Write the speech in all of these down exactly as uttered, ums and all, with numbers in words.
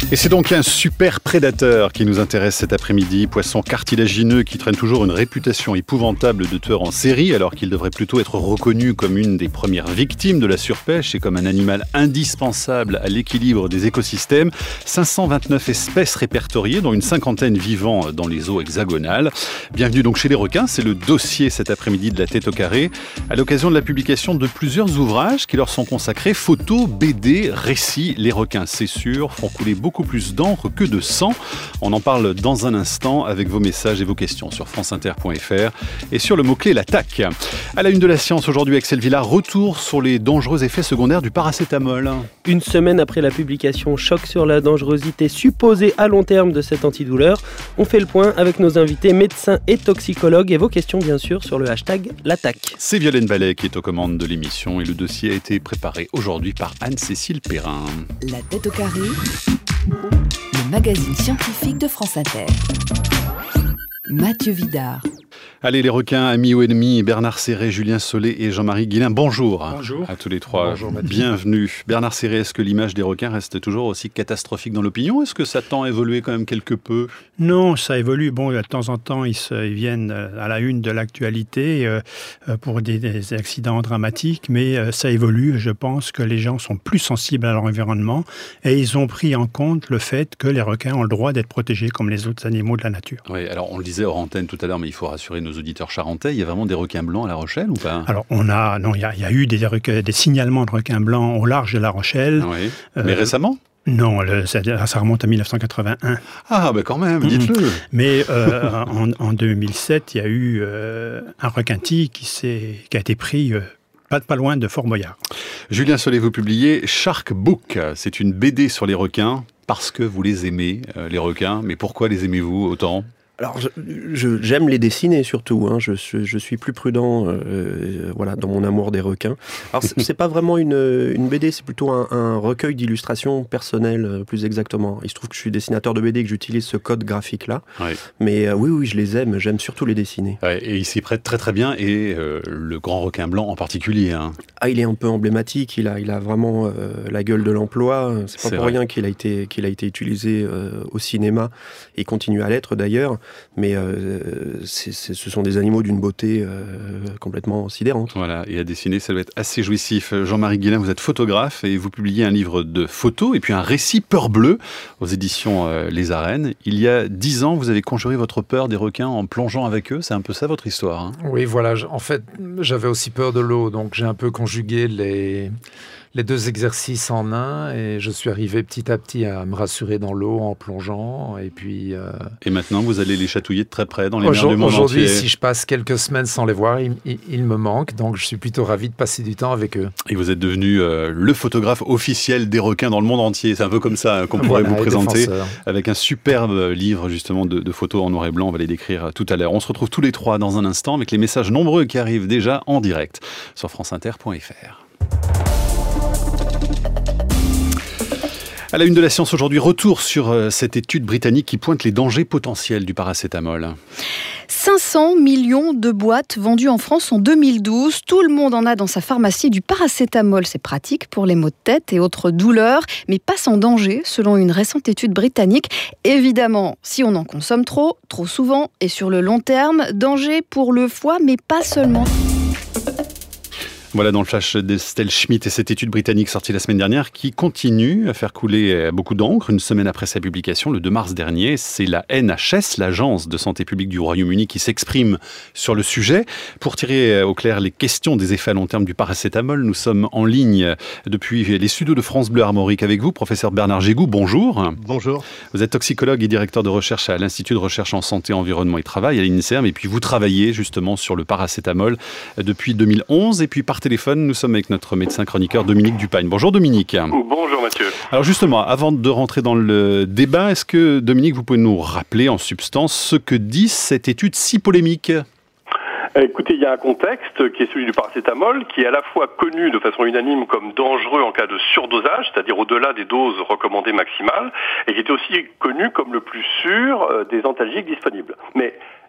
Et c'est donc un super prédateur qui nous intéresse cet après-midi. Poisson cartilagineux qui traîne toujours une réputation épouvantable de tueur en série, alors qu'il devrait plutôt être reconnu comme une des premières victimes de la surpêche et comme un animal indispensable à l'équilibre des écosystèmes. cinq cent vingt-neuf espèces répertoriées, dont une cinquantaine vivant dans les eaux hexagonales. Bienvenue donc chez les requins, c'est le dossier cet après-midi de la Tête au carré, à l'occasion de la publication de plusieurs ouvrages qui leur sont consacrés. Photos, B D, récits. Les requins, c'est sûr, font couler beaucoup plus d'encre que de sang. On en parle dans un instant avec vos messages et vos questions sur franceinter point f r et sur le mot-clé l'attaque. À la une de la science aujourd'hui, Axel Villard, retour sur les dangereux effets secondaires du paracétamol. Une semaine après la publication choc sur la dangerosité supposée à long terme de cette antidouleur, on fait le point avec nos invités médecins et toxicologues et vos questions bien sûr sur le hashtag l'attaque. C'est Violaine Ballet qui est aux commandes de l'émission et le dossier a été préparé aujourd'hui par Anne-Cécile Perrin. La Tête au carré, le magazine scientifique de France Inter. Mathieu Vidard. Allez les requins, amis ou ennemis, Bernard Serret, Julien Solé et Jean-Marie Guillain, bonjour. Bonjour. À tous les trois. Bonjour, Mathieu. Bienvenue. Bernard Serret, est-ce que l'image des requins reste toujours aussi catastrophique dans l'opinion ? Est-ce que ça tend à évoluer quand même quelque peu ? Non, ça évolue. Bon, de temps en temps, ils, se, ils viennent à la une de l'actualité euh, pour des, des accidents dramatiques, mais euh, ça évolue. Je pense que les gens sont plus sensibles à leur environnement et ils ont pris en compte le fait que les requins ont le droit d'être protégés comme les autres animaux de la nature. Oui, alors on le disait hors antenne tout à l'heure, mais il faut rassurer nos auditeurs charentais, il y a vraiment des requins blancs à La Rochelle ou pas ? Alors, on a, non, il y a, il y a eu des, requins, des signalements de requins blancs au large de La Rochelle. Oui, mais Euh, récemment ? Non, le, ça, ça remonte à dix-neuf cent quatre-vingt-un. Ah, ben quand même, dites-le. Mais euh, en, en deux mille sept, il y a eu euh, un requin-tigre qui, s'est, qui a été pris euh, pas, pas loin de Fort Boyard. Julien Solé, vous publiez Shark Book. C'est une B D sur les requins parce que vous les aimez, euh, les requins. Mais pourquoi les aimez-vous autant ? Alors, je, je, j'aime les dessiner surtout. Hein. Je, je, je suis plus prudent, euh, voilà, dans mon amour des requins. Alors, c'est, c'est pas vraiment une, une B D, c'est plutôt un, un recueil d'illustrations personnelles, plus exactement. Il se trouve que je suis dessinateur de B D et que j'utilise ce code graphique-là. Ouais. Mais euh, oui, oui, je les aime. J'aime surtout les dessiner. Ouais, et il s'y prête très très bien. Et euh, le grand requin blanc en particulier. Hein. Ah, il est un peu emblématique. Il a, il a vraiment euh, la gueule de l'emploi. C'est pas c'est pour vrai. rien qu'il a été, qu'il a été utilisé euh, au cinéma et continue à l'être d'ailleurs. Mais euh, c'est, c'est, ce sont des animaux d'une beauté euh, complètement sidérante. Voilà, et à dessiner, ça doit être assez jouissif. Jean-Marie Guillain, vous êtes photographe et vous publiez un livre de photos et puis un récit Peur bleue aux éditions euh, Les Arènes. Il y a dix ans, vous avez conjuré votre peur des requins en plongeant avec eux. C'est un peu ça votre histoire, hein ? Oui, voilà. En fait, j'avais aussi peur de l'eau, donc j'ai un peu conjugué les... les deux exercices en un et je suis arrivé petit à petit à me rassurer dans l'eau en plongeant et puis... Euh... Et maintenant, vous allez les chatouiller de très près dans les mers du monde Aujourd'hui, entier. si je passe quelques semaines sans les voir, ils, ils, ils me manquent, donc je suis plutôt ravi de passer du temps avec eux. Et vous êtes devenu euh, le photographe officiel des requins dans le monde entier. C'est un peu comme ça hein, qu'on pourrait voilà, vous présenter, défenseur. Avec un superbe livre justement de, de photos en noir et blanc. On va les décrire tout à l'heure. On se retrouve tous les trois dans un instant avec les messages nombreux qui arrivent déjà en direct sur franceinter point f r. À la une de la science aujourd'hui, retour sur euh, cette étude britannique qui pointe les dangers potentiels du paracétamol. cinq cents millions de boîtes vendues en France en deux mille douze. Tout le monde en a dans sa pharmacie du paracétamol. C'est pratique pour les maux de tête et autres douleurs, mais pas sans danger, selon une récente étude britannique. Évidemment, si on en consomme trop, trop souvent et sur le long terme, danger pour le foie, mais pas seulement. Voilà dans le flash d'Estelle Schmitt et cette étude britannique sortie la semaine dernière qui continue à faire couler beaucoup d'encre. Une semaine après sa publication, le deux mars dernier, c'est la N H S, l'agence de santé publique du Royaume-Uni, qui s'exprime sur le sujet. Pour tirer au clair les questions des effets à long terme du paracétamol, nous sommes en ligne depuis les studios de France Bleu Armorique avec vous, professeur Bernard Gégou. Bonjour. Bonjour. Vous êtes toxicologue et directeur de recherche à l'Institut de recherche en santé, environnement et travail à l'INSERM. Et puis vous travaillez justement sur le paracétamol depuis deux mille onze. Et puis par téléphone, nous sommes avec notre médecin chroniqueur Dominique Dupagne. Bonjour Dominique. Bonjour Mathieu. Alors justement, avant de rentrer dans le débat, est-ce que Dominique, vous pouvez nous rappeler en substance ce que dit cette étude si polémique ? Écoutez, il y a un contexte qui est celui du paracétamol, qui est à la fois connu de façon unanime comme dangereux en cas de surdosage, c'est-à-dire au-delà des doses recommandées maximales, et qui était aussi connu comme le plus sûr des antalgiques disponibles. Mais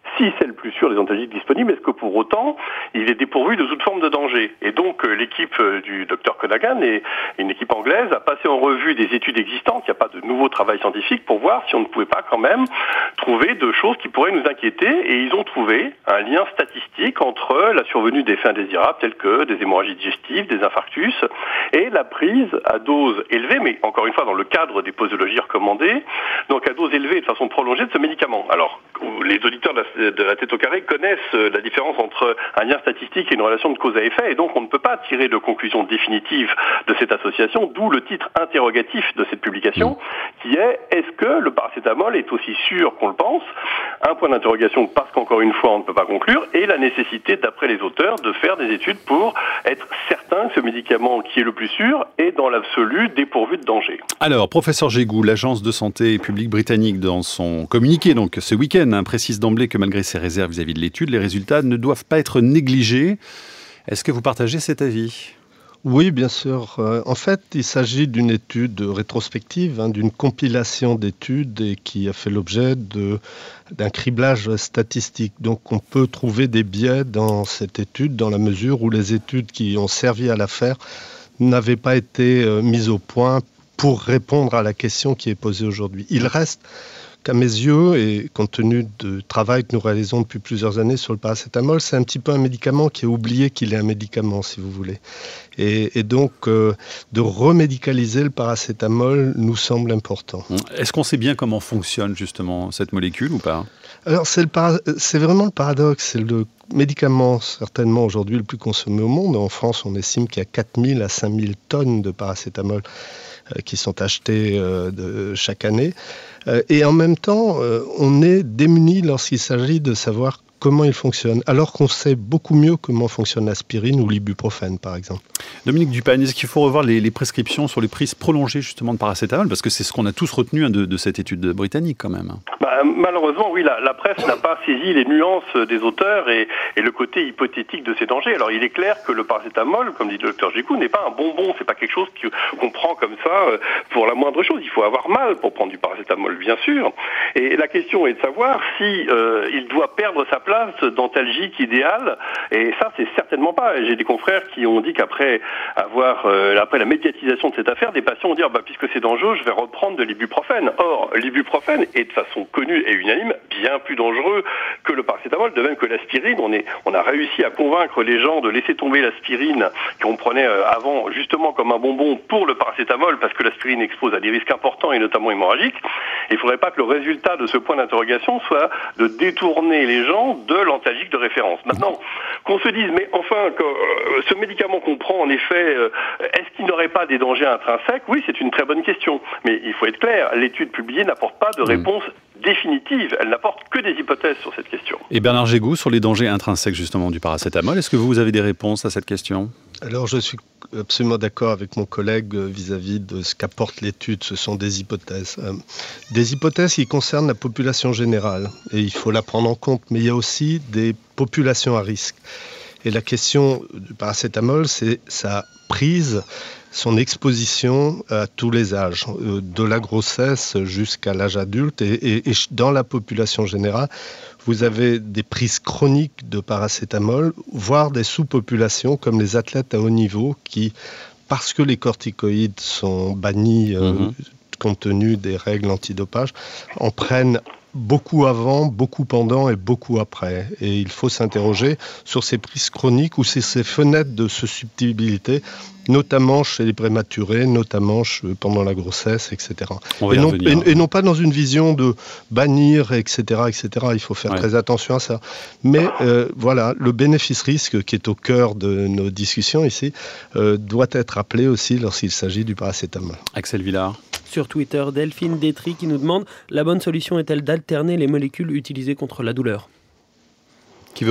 si c'est le plus sûr des antalgiques disponibles, est-ce que pour autant, il est dépourvu de toute forme de danger? Et donc, euh, l'équipe euh, du docteur Conagan et une équipe anglaise a passé en revue des études existantes, il n'y a pas de nouveau travail scientifique, pour voir si on ne pouvait pas quand même trouver de choses qui pourraient nous inquiéter. Et ils ont trouvé un lien statistique entre la survenue d'effets indésirables tels que des hémorragies digestives, des infarctus, et la prise à dose élevée, mais encore une fois dans le cadre des posologies recommandées, donc à dose élevée et de façon prolongée de ce médicament. Alors, les auditeurs de la, de la tête au carré connaissent la différence entre un lien statistique et une relation de cause à effet, et donc on ne peut pas tirer de conclusion définitive de cette association, d'où le titre interrogatif de cette publication, qui est « Est-ce que le paracétamol est aussi sûr qu'on le pense ?» Un point d'interrogation parce qu'encore une fois on ne peut pas conclure, et la nécessité d'après les auteurs de faire des études pour être certain que ce médicament qui est le plus sûr est dans l'absolu dépourvu de danger. Alors, professeur Jégou, l'Agence de santé publique britannique, dans son communiqué donc ce week-end, hein, précise d'emblée que malgré ses réserves vis-à-vis de l'étude, les résultats ne doivent pas être négligés. Est-ce que vous partagez cet avis ? Oui, bien sûr. Euh, en fait, il s'agit d'une étude rétrospective, hein, d'une compilation d'études et qui a fait l'objet de, d'un criblage statistique. Donc, on peut trouver des biais dans cette étude dans la mesure où les études qui ont servi à la faire n'avaient pas été euh, mises au point pour répondre à la question qui est posée aujourd'hui. Il reste qu'à mes yeux, et compte tenu du travail que nous réalisons depuis plusieurs années sur le paracétamol, c'est un petit peu un médicament qui est oublié qu'il est un médicament, si vous voulez. Et, et donc, euh, de remédicaliser le paracétamol nous semble important. Est-ce qu'on sait bien comment fonctionne justement cette molécule ou pas ? Alors, c'est, le para... c'est vraiment le paradoxe. C'est le médicament certainement aujourd'hui le plus consommé au monde. En France, on estime qu'il y a quatre mille à cinq mille tonnes de paracétamol euh, qui sont achetées euh, de, chaque année. Euh, et en même temps, euh, on est démuni lorsqu'il s'agit de savoir comment il fonctionne, alors qu'on sait beaucoup mieux comment fonctionne l'aspirine ou l'ibuprofène, par exemple. Dominique Dupagne, est-ce qu'il faut revoir les, les prescriptions sur les prises prolongées justement de paracétamol ? Parce que c'est ce qu'on a tous retenu hein, de, de cette étude britannique quand même. Bah, malheureusement, oui, la, la presse n'a pas saisi les nuances des auteurs et, et le côté hypothétique de ces dangers. Alors, il est clair que le paracétamol, comme dit le docteur Jégou, n'est pas un bonbon, c'est pas quelque chose qu'on prend comme ça pour la moindre chose. Il faut avoir mal pour prendre du paracétamol, bien sûr. Et la question est de savoir si euh, il doit perdre sa place d'antalgique idéal, et ça c'est certainement pas. J'ai des confrères qui ont dit qu'après avoir euh, après la médiatisation de cette affaire, des patients ont dit ah, bah, puisque c'est dangereux, je vais reprendre de l'ibuprofène. Or, l'ibuprofène est de façon connue et unanime bien plus dangereux que le paracétamol, de même que l'aspirine. On est, on a réussi à convaincre les gens de laisser tomber l'aspirine qu'on prenait euh, avant justement comme un bonbon pour le paracétamol, parce que l'aspirine expose à des risques importants et notamment hémorragiques. Il ne faudrait pas que le résultat de ce point d'interrogation soit de détourner les gens de l'antalgique de référence. Maintenant, qu'on se dise, mais enfin, que, euh, ce médicament qu'on prend, en effet, euh, est-ce qu'il n'aurait pas des dangers intrinsèques ? Oui, c'est une très bonne question. Mais il faut être clair, l'étude publiée n'apporte pas de réponse mmh. définitive. Elle n'apporte que des hypothèses sur cette question. Et Bernard Jégou, sur les dangers intrinsèques justement du paracétamol, est-ce que vous avez des réponses à cette question ? Alors, je suis absolument d'accord avec mon collègue vis-à-vis de ce qu'apporte l'étude. Ce sont des hypothèses. Euh, des hypothèses qui concernent la population générale. Et il faut la prendre en compte. Mais il y a aussi des populations à risque. Et la question du paracétamol, c'est sa prise, son exposition à tous les âges, de la grossesse jusqu'à l'âge adulte. Et, et, et dans la population générale, vous avez des prises chroniques de paracétamol, voire des sous-populations comme les athlètes à haut niveau qui, parce que les corticoïdes sont bannis euh, mmh. compte tenu des règles antidopage, en prennent beaucoup avant, beaucoup pendant et beaucoup après. Et il faut s'interroger sur ces prises chroniques ou ces, ces fenêtres de susceptibilité, notamment chez les prématurés, notamment pendant la grossesse, et cetera. Et non, et, et non pas dans une vision de bannir, et cetera, et cetera. Il faut faire ouais. très attention à ça. Mais euh, voilà, le bénéfice-risque qui est au cœur de nos discussions ici euh, doit être appelé aussi lorsqu'il s'agit du paracétamol. Axel Villard. Sur Twitter, Delphine Détry qui nous demande « La bonne solution est-elle d'alterner les molécules utilisées contre la douleur ?» Qui veut répondre ?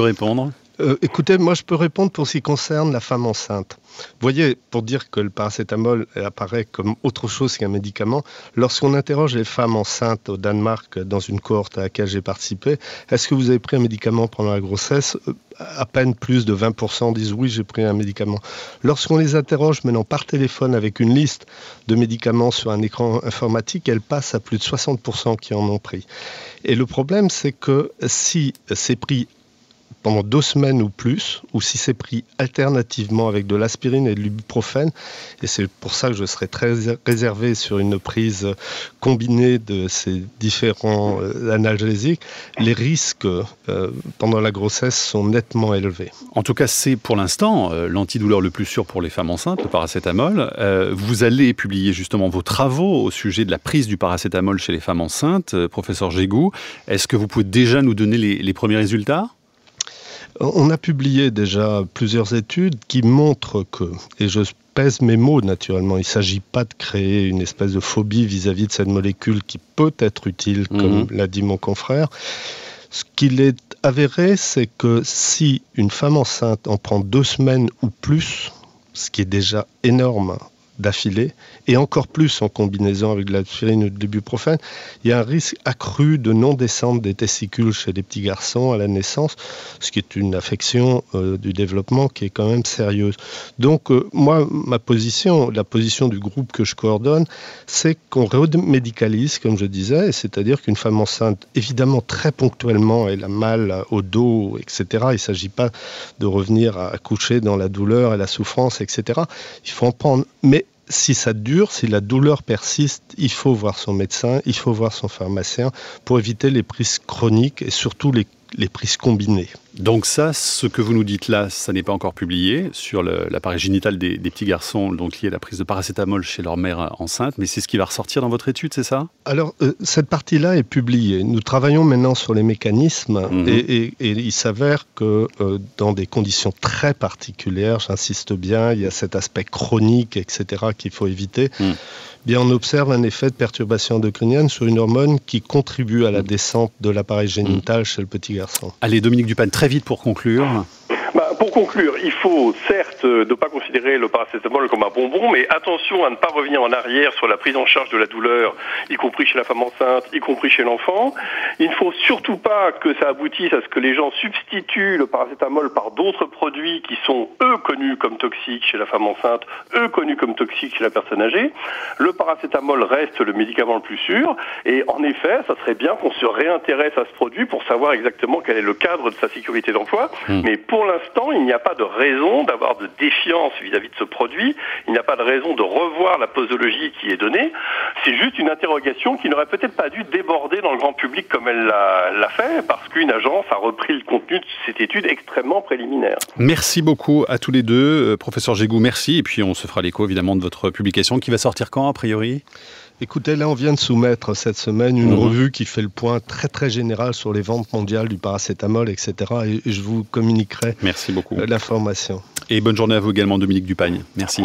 Euh, écoutez, moi je peux répondre pour ce qui concerne la femme enceinte. Vous voyez, pour dire que le paracétamol apparaît comme autre chose qu'un médicament, lorsqu'on interroge les femmes enceintes au Danemark dans une cohorte à laquelle j'ai participé, est-ce que vous avez pris un médicament pendant la grossesse ? À peine plus de vingt pour cent disent oui, j'ai pris un médicament. Lorsqu'on les interroge maintenant par téléphone avec une liste de médicaments sur un écran informatique, elles passent à plus de soixante pour cent qui en ont pris. Et le problème, c'est que si c'est pris pendant deux semaines ou plus, ou si c'est pris alternativement avec de l'aspirine et de l'ibuprofène, et c'est pour ça que je serais très réservé sur une prise combinée de ces différents euh, analgésiques, les risques euh, pendant la grossesse sont nettement élevés. En tout cas, c'est pour l'instant euh, l'antidouleur le plus sûr pour les femmes enceintes, le paracétamol. Euh, vous allez publier justement vos travaux au sujet de la prise du paracétamol chez les femmes enceintes, euh, professeur Gégou. Est-ce que vous pouvez déjà nous donner les, les premiers résultats ? On a publié déjà plusieurs études qui montrent que, et je pèse mes mots naturellement, il ne s'agit pas de créer une espèce de phobie vis-à-vis de cette molécule qui peut être utile, comme mmh. l'a dit mon confrère. Ce qu'il est avéré, c'est que si une femme enceinte en prend deux semaines ou plus, ce qui est déjà énorme d'affilée, et encore plus en combinaison avec de l'aspirine ou de l'ibuprofène, il y a un risque accru de non-descente des testicules chez les petits garçons à la naissance, ce qui est une affection euh, du développement qui est quand même sérieuse. Donc euh, moi, ma position, la position du groupe que je coordonne, c'est qu'on remédicalise, comme je disais, c'est-à-dire qu'une femme enceinte, évidemment très ponctuellement, elle a mal au dos, et cetera. Il ne s'agit pas de revenir à accoucher dans la douleur et la souffrance, et cetera. Il faut en prendre, mais si ça dure, si la douleur persiste, il faut voir son médecin, il faut voir son pharmacien pour éviter les prises chroniques et surtout les, les prises combinées. Donc ça, ce que vous nous dites là, ça n'est pas encore publié sur le, l'appareil génital des, des petits garçons, donc lié à la prise de paracétamol chez leur mère enceinte, mais c'est ce qui va ressortir dans votre étude, c'est ça ? Alors, euh, cette partie-là est publiée. Nous travaillons maintenant sur les mécanismes mmh. et, et, et il s'avère que euh, dans des conditions très particulières, j'insiste bien, il y a cet aspect chronique, et cetera, qu'il faut éviter. Mmh. Bien, on observe un effet de perturbation endocrinienne sur une hormone qui contribue à la descente de l'appareil génital mmh. chez le petit garçon. Allez, Dominique Dupan, très vite pour conclure. Bah, pour conclure, il faut certes ne pas considérer le paracétamol comme un bonbon, mais attention à ne pas revenir en arrière sur la prise en charge de la douleur, y compris chez la femme enceinte, y compris chez l'enfant. Il ne faut surtout pas que ça aboutisse à ce que les gens substituent le paracétamol par d'autres produits qui sont, eux, connus comme toxiques chez la femme enceinte, eux, connus comme toxiques chez la personne âgée. Le paracétamol reste le médicament le plus sûr, et en effet, ça serait bien qu'on se réintéresse à ce produit pour savoir exactement quel est le cadre de sa sécurité d'emploi, mmh. mais pour l'instant, il n'y a pas de raison d'avoir de défiance vis-à-vis de ce produit. Il n'y a pas de raison de revoir la posologie qui est donnée. C'est juste une interrogation qui n'aurait peut-être pas dû déborder dans le grand public comme elle l'a, l'a fait, parce qu'une agence a repris le contenu de cette étude extrêmement préliminaire. Merci beaucoup à tous les deux. Euh, professeur Gégou, merci. Et puis on se fera l'écho évidemment de votre publication qui va sortir quand, a priori ? Écoutez, là, on vient de soumettre cette semaine une mmh. revue qui fait le point très très général sur les ventes mondiales du paracétamol, et cetera. Et je vous communiquerai Merci beaucoup. l'information. Et bonne journée à vous également, Dominique Dupagne. Merci.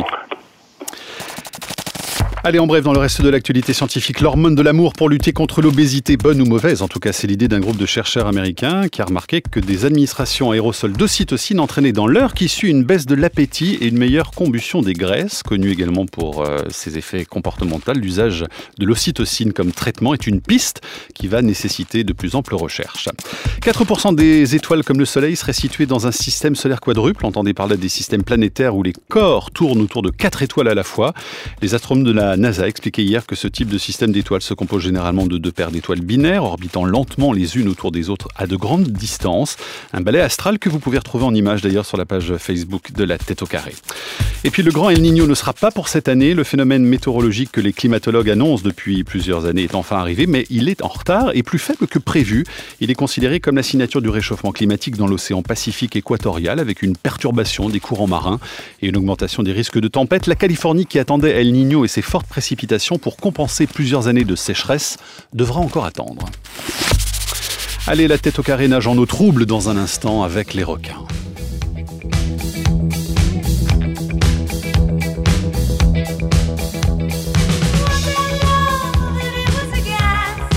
Allez, en bref, dans le reste de l'actualité scientifique, l'hormone de l'amour pour lutter contre l'obésité, bonne ou mauvaise, en tout cas c'est l'idée d'un groupe de chercheurs américains qui a remarqué que des administrations aérosols d'ocytocine entraînaient dans l'heure qui suit une baisse de l'appétit et une meilleure combustion des graisses, connue également pour euh, ses effets comportementaux. L'usage de l'ocytocine comme traitement est une piste qui va nécessiter de plus amples recherches. quatre pour cent des étoiles comme le Soleil seraient situées dans un système solaire quadruple, entendez par là des systèmes planétaires où les corps tournent autour de quatre étoiles à la fois. Les astronomes de la NASA a expliqué hier que ce type de système d'étoiles se compose généralement de deux paires d'étoiles binaires orbitant lentement les unes autour des autres à de grandes distances. Un balai astral que vous pouvez retrouver en image d'ailleurs sur la page Facebook de la Tête au Carré. Et puis le grand El Niño ne sera pas pour cette année. Le phénomène météorologique que les climatologues annoncent depuis plusieurs années est enfin arrivé, mais il est en retard et plus faible que prévu. Il est considéré comme la signature du réchauffement climatique dans l'océan Pacifique équatorial avec une perturbation des courants marins et une augmentation des risques de tempêtes. La Californie qui attendait El Niño et ses fortes précipitations pour compenser plusieurs années de sécheresse devra encore attendre. Allez, la Tête au Carré nage en eau trouble dans un instant avec les requins.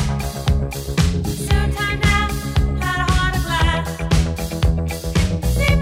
See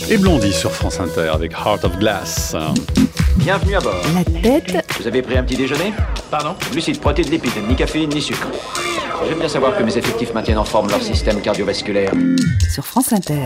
Et Blondie sur France Inter avec Heart of Glass. Bienvenue à bord. La tête Vous avez pris un petit déjeuner? Pardon? Glucides, protéines, lipides, ni caféine, ni sucre. J'aime bien savoir que mes effectifs maintiennent en forme leur système cardiovasculaire. sur France Inter.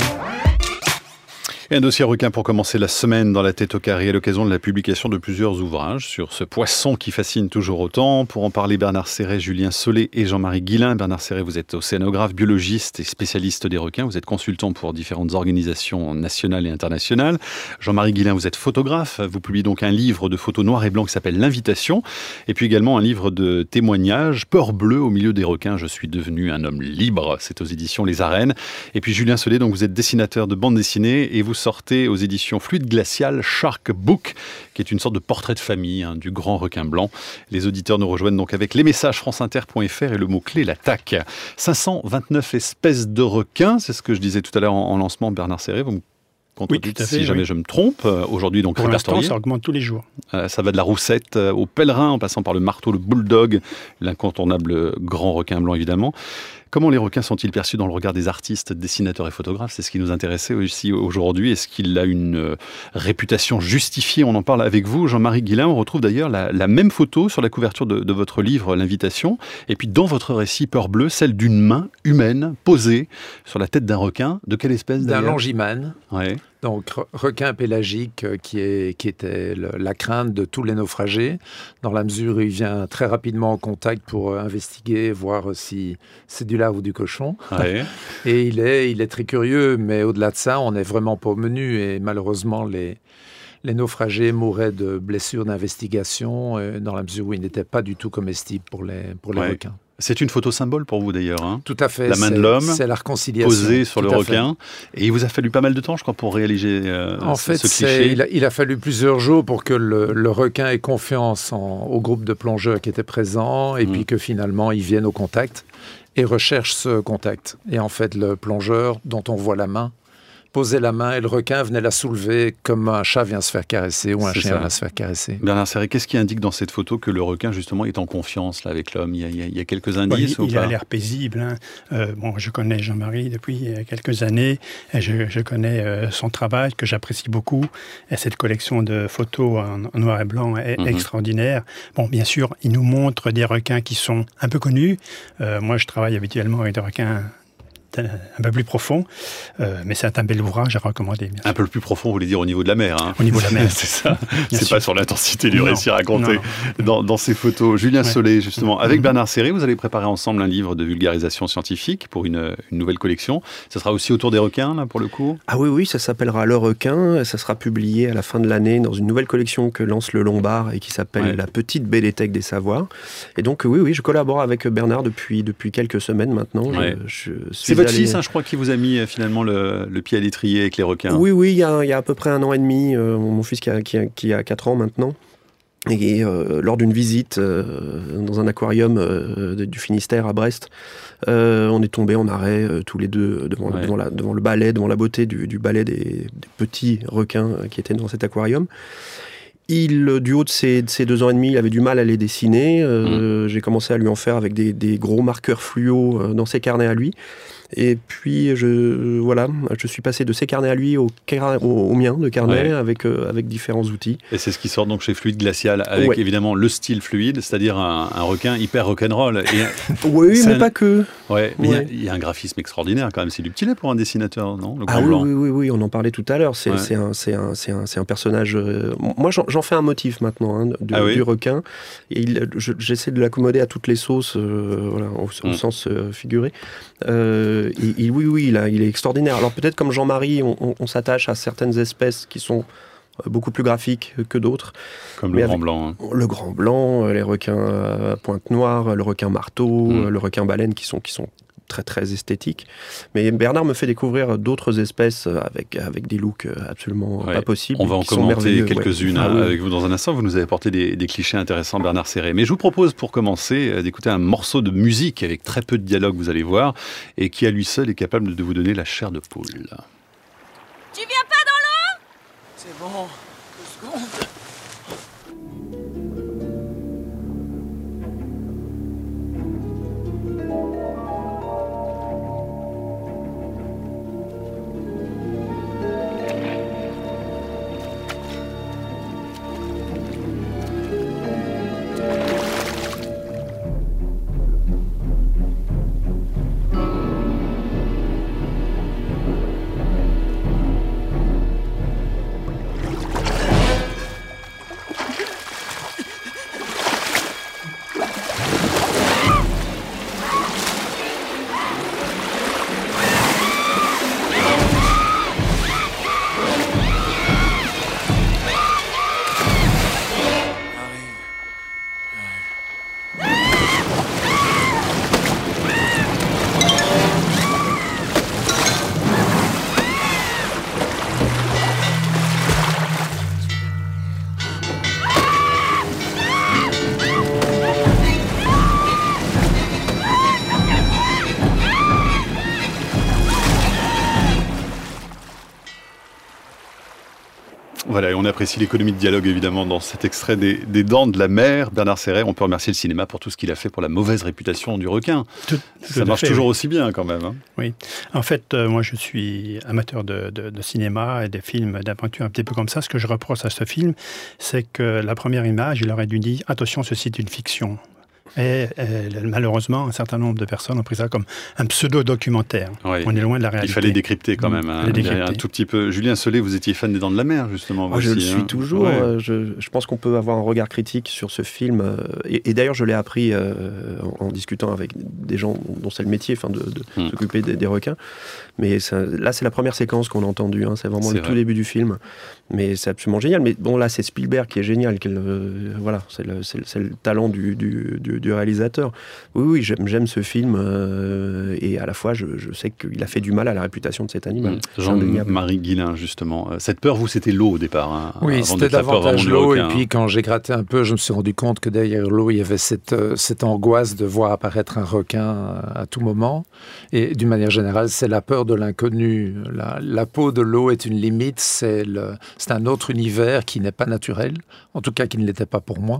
Et un dossier requin pour commencer la semaine dans la tête au carré à l'occasion de la publication de plusieurs ouvrages sur ce poisson qui fascine toujours autant. Pour en parler, Bernard Serret, Julien Solé et Jean-Marie Guillain. Bernard Serret, vous êtes océanographe, biologiste et spécialiste des requins. Vous êtes consultant pour différentes organisations nationales et internationales. Jean-Marie Guillain, vous êtes photographe. Vous publiez donc un livre de photos noir et blanc qui s'appelle L'Invitation. Et puis également un livre de témoignages, Peur bleue au milieu des requins. Je suis devenu un homme libre. C'est aux éditions Les Arènes. Et puis Julien Solé, donc vous êtes dessinateur de bande dessinée et vous sortez aux éditions Fluide Glacial Shark Book, qui est une sorte de portrait de famille hein, du grand requin blanc. Les auditeurs nous rejoignent donc avec les messages franceinter point f r et le mot-clé l'attaque. cinq cent vingt-neuf espèces de requins, c'est ce que je disais tout à l'heure en, en lancement, Bernard Serret. Vous me contredites oui, fait, si jamais oui. je me trompe. Euh, aujourd'hui, donc pour l'instant, répertorié. ça augmente tous les jours. Euh, ça va de la roussette euh, au pèlerin, en passant par le marteau, le bulldog, l'incontournable grand requin blanc évidemment. Comment les requins sont-ils perçus dans le regard des artistes, dessinateurs et photographes? C'est ce qui nous intéressait aussi aujourd'hui. Est-ce qu'il a une euh, réputation justifiée? On en parle avec vous, Jean-Marie Guillain. On retrouve d'ailleurs la, la même photo sur la couverture de, de votre livre, L'Invitation. Et puis dans votre récit, Peur bleue, celle d'une main humaine posée sur la tête d'un requin. De quelle espèce d'ailleurs? D'un longimane. Ouais. Donc, requin pélagique euh, qui, est, qui était le, la crainte de tous les naufragés, dans la mesure où il vient très rapidement en contact pour euh, investiguer, voir euh, si c'est du lard ou du cochon. Ouais. Et il est, il est très curieux, mais au-delà de ça, on n'est vraiment pas au menu. Et malheureusement, les, les naufragés mouraient de blessures d'investigation, euh, dans la mesure où ils n'étaient pas du tout comestibles pour les, pour les Ouais. requins. C'est une photo symbole pour vous d'ailleurs. Hein, Tout à fait. la main de c'est, l'homme c'est la réconciliation. posée sur Tout le à requin. fait. Et il vous a fallu pas mal de temps, je crois, pour réaliser euh, En ce, fait, ce c'est, cliché. il, a, il a fallu plusieurs jours pour que le, le requin ait confiance en, au groupe de plongeurs qui était présent et mmh. puis que finalement, ils viennent au contact et recherchent ce contact. Et en fait, le plongeur dont on voit la main posait la main et le requin venait la soulever comme un chat vient se faire caresser ou un C'est chien ça. vient se faire caresser. Bernard Serret, qu'est-ce qui indique dans cette photo que le requin, justement, est en confiance là, avec l'homme? il y, a, il, y a, il y a quelques indices Bon, il ou il pas? a l'air paisible. Hein. Euh, bon, je connais Jean-Marie depuis quelques années. Et je, je connais euh, son travail que j'apprécie beaucoup. Et cette collection de photos en, en noir et blanc est Mhm. extraordinaire. Bon, bien sûr, il nous montre des requins qui sont un peu connus. Euh, moi, je travaille habituellement avec des requins un peu plus profond, euh, mais c'est un bel ouvrage à recommander. Bien sûr. Un peu plus profond, vous voulez dire au niveau de la mer. Hein. Au niveau de la mer. C'est ça. Bien C'est sûr. pas sur l'intensité du Non. récit raconté Non. dans, dans ces photos. Julien Ouais. Solé, justement, avec Mhm. Bernard Serret, vous allez préparer ensemble un livre de vulgarisation scientifique pour une, une nouvelle collection. Ce sera aussi autour des requins, là, pour le coup? Ah oui, oui, ça s'appellera Le Requin. Ça sera publié à la fin de l'année dans une nouvelle collection que lance le Lombard et qui s'appelle Ouais. La Petite Béléthèque des Savoirs. Et donc, oui, oui, je collabore avec Bernard depuis, depuis quelques semaines maintenant. Ouais. Je, je suis C'est votre allé- fils, hein, je crois, qui vous a mis euh, finalement le, le pied à l'étrier avec les requins. Oui, oui, il y a, il y a à peu près un an et demi, euh, mon fils qui a, qui a, qui a quatre ans maintenant. Et euh, lors d'une visite euh, dans un aquarium euh, du Finistère à Brest, euh, on est tombés en arrêt euh, tous les deux devant, Ouais. devant, la, devant le balai, devant la beauté du, du balai des, des petits requins euh, qui étaient dans cet aquarium. Il, du haut de ses, de ses deux ans et demi, il avait du mal à les dessiner. Euh, mmh. J'ai commencé à lui en faire avec des, des gros marqueurs fluo euh, dans ses carnets à lui. Et puis, je, voilà, je suis passé de ses carnets à lui au, au, au mien de carnet, ouais. avec, euh, avec différents outils. Et c'est ce qui sort donc chez Fluide Glacial, avec ouais. évidemment le style fluide, c'est-à-dire un, un requin hyper rock'n'roll. Et oui, mais un... pas que. Ouais, mais il ouais. y, y a un graphisme extraordinaire quand même. C'est du petit lait pour un dessinateur, non? Le ah oui, oui, oui, oui, on en parlait tout à l'heure. C'est, ouais. c'est, un, c'est, un, c'est, un, c'est un personnage... Euh... Moi, j'en, j'en fais un motif maintenant, hein, de, ah oui. du requin. Et il, je, j'essaie de l'accommoder à toutes les sauces, euh, voilà, au, au mm. sens euh, figuré. Euh, et, et oui, oui, il, a, il est extraordinaire. Alors peut-être comme Jean-Marie, on, on, on s'attache à certaines espèces qui sont beaucoup plus graphiques que d'autres. Comme le Mais grand blanc. Hein. Le grand blanc, les requins à pointe noire, le requin marteau, mm. le requin baleine qui sont, qui sont très très esthétiques. Mais Bernard me fait découvrir d'autres espèces avec, avec des looks absolument ouais. pas possibles. On va en commenter quelques-unes ouais. ah, oui. avec vous dans un instant. Vous nous avez apporté des, des clichés intéressants, Bernard Serret. Mais je vous propose pour commencer d'écouter un morceau de musique avec très peu de dialogue, vous allez voir, et qui à lui seul est capable de vous donner la chair de poule. Tu viens pas dans l'eau ? C'est bon, deux secondes. Voilà, et on apprécie l'économie de dialogue évidemment dans cet extrait des, des Dents de la Mer. Bernard Serret, on peut remercier le cinéma pour tout ce qu'il a fait pour la mauvaise réputation du requin. Tout, Ça tout marche fait, toujours oui. aussi bien quand même. Hein. Oui, en fait, euh, moi je suis amateur de, de, de cinéma et des films d'aventure un petit peu comme ça. Ce que je reproche à ce film, c'est que la première image, il aurait dû dire « Attention, ceci est une fiction ». Et, et malheureusement, un certain nombre de personnes ont pris ça comme un pseudo-documentaire. Oui. On est loin de la réalité. Il fallait décrypter quand même, hein, décrypter. un tout petit peu. Julien Solé, vous étiez fan des Dents de la Mer, justement. Ah, je aussi, le suis hein. toujours. Ouais. Euh, je, je pense qu'on peut avoir un regard critique sur ce film. Euh, et, et d'ailleurs, je l'ai appris euh, en, en discutant avec des gens dont c'est le métier, enfin, de, de hmm. s'occuper des, des requins. Mais ça, là, c'est la première séquence qu'on a entendue. Hein, c'est vraiment c'est le vrai. tout début du film. Mais c'est absolument génial. Mais bon, là, c'est Spielberg qui est génial. Qui est le, voilà, c'est le, c'est, le, c'est le talent du, du, du, du réalisateur. Oui, oui, j'aime, j'aime ce film euh, et à la fois, je, je sais qu'il a fait du mal à la réputation de cet animal. Mmh. Jean-Marie Guillain, justement. Cette peur, vous, c'était l'eau au départ. Hein, oui, c'était davantage l'eau. Et puis, quand j'ai gratté un peu, je me suis rendu compte que derrière l'eau, il y avait cette, cette angoisse de voir apparaître un requin à tout moment. Et d'une manière générale, c'est la peur de l'inconnu. La, la peau de l'eau est une limite. C'est, le, c'est un autre univers qui n'est pas naturel. En tout cas, qui ne l'était pas pour moi.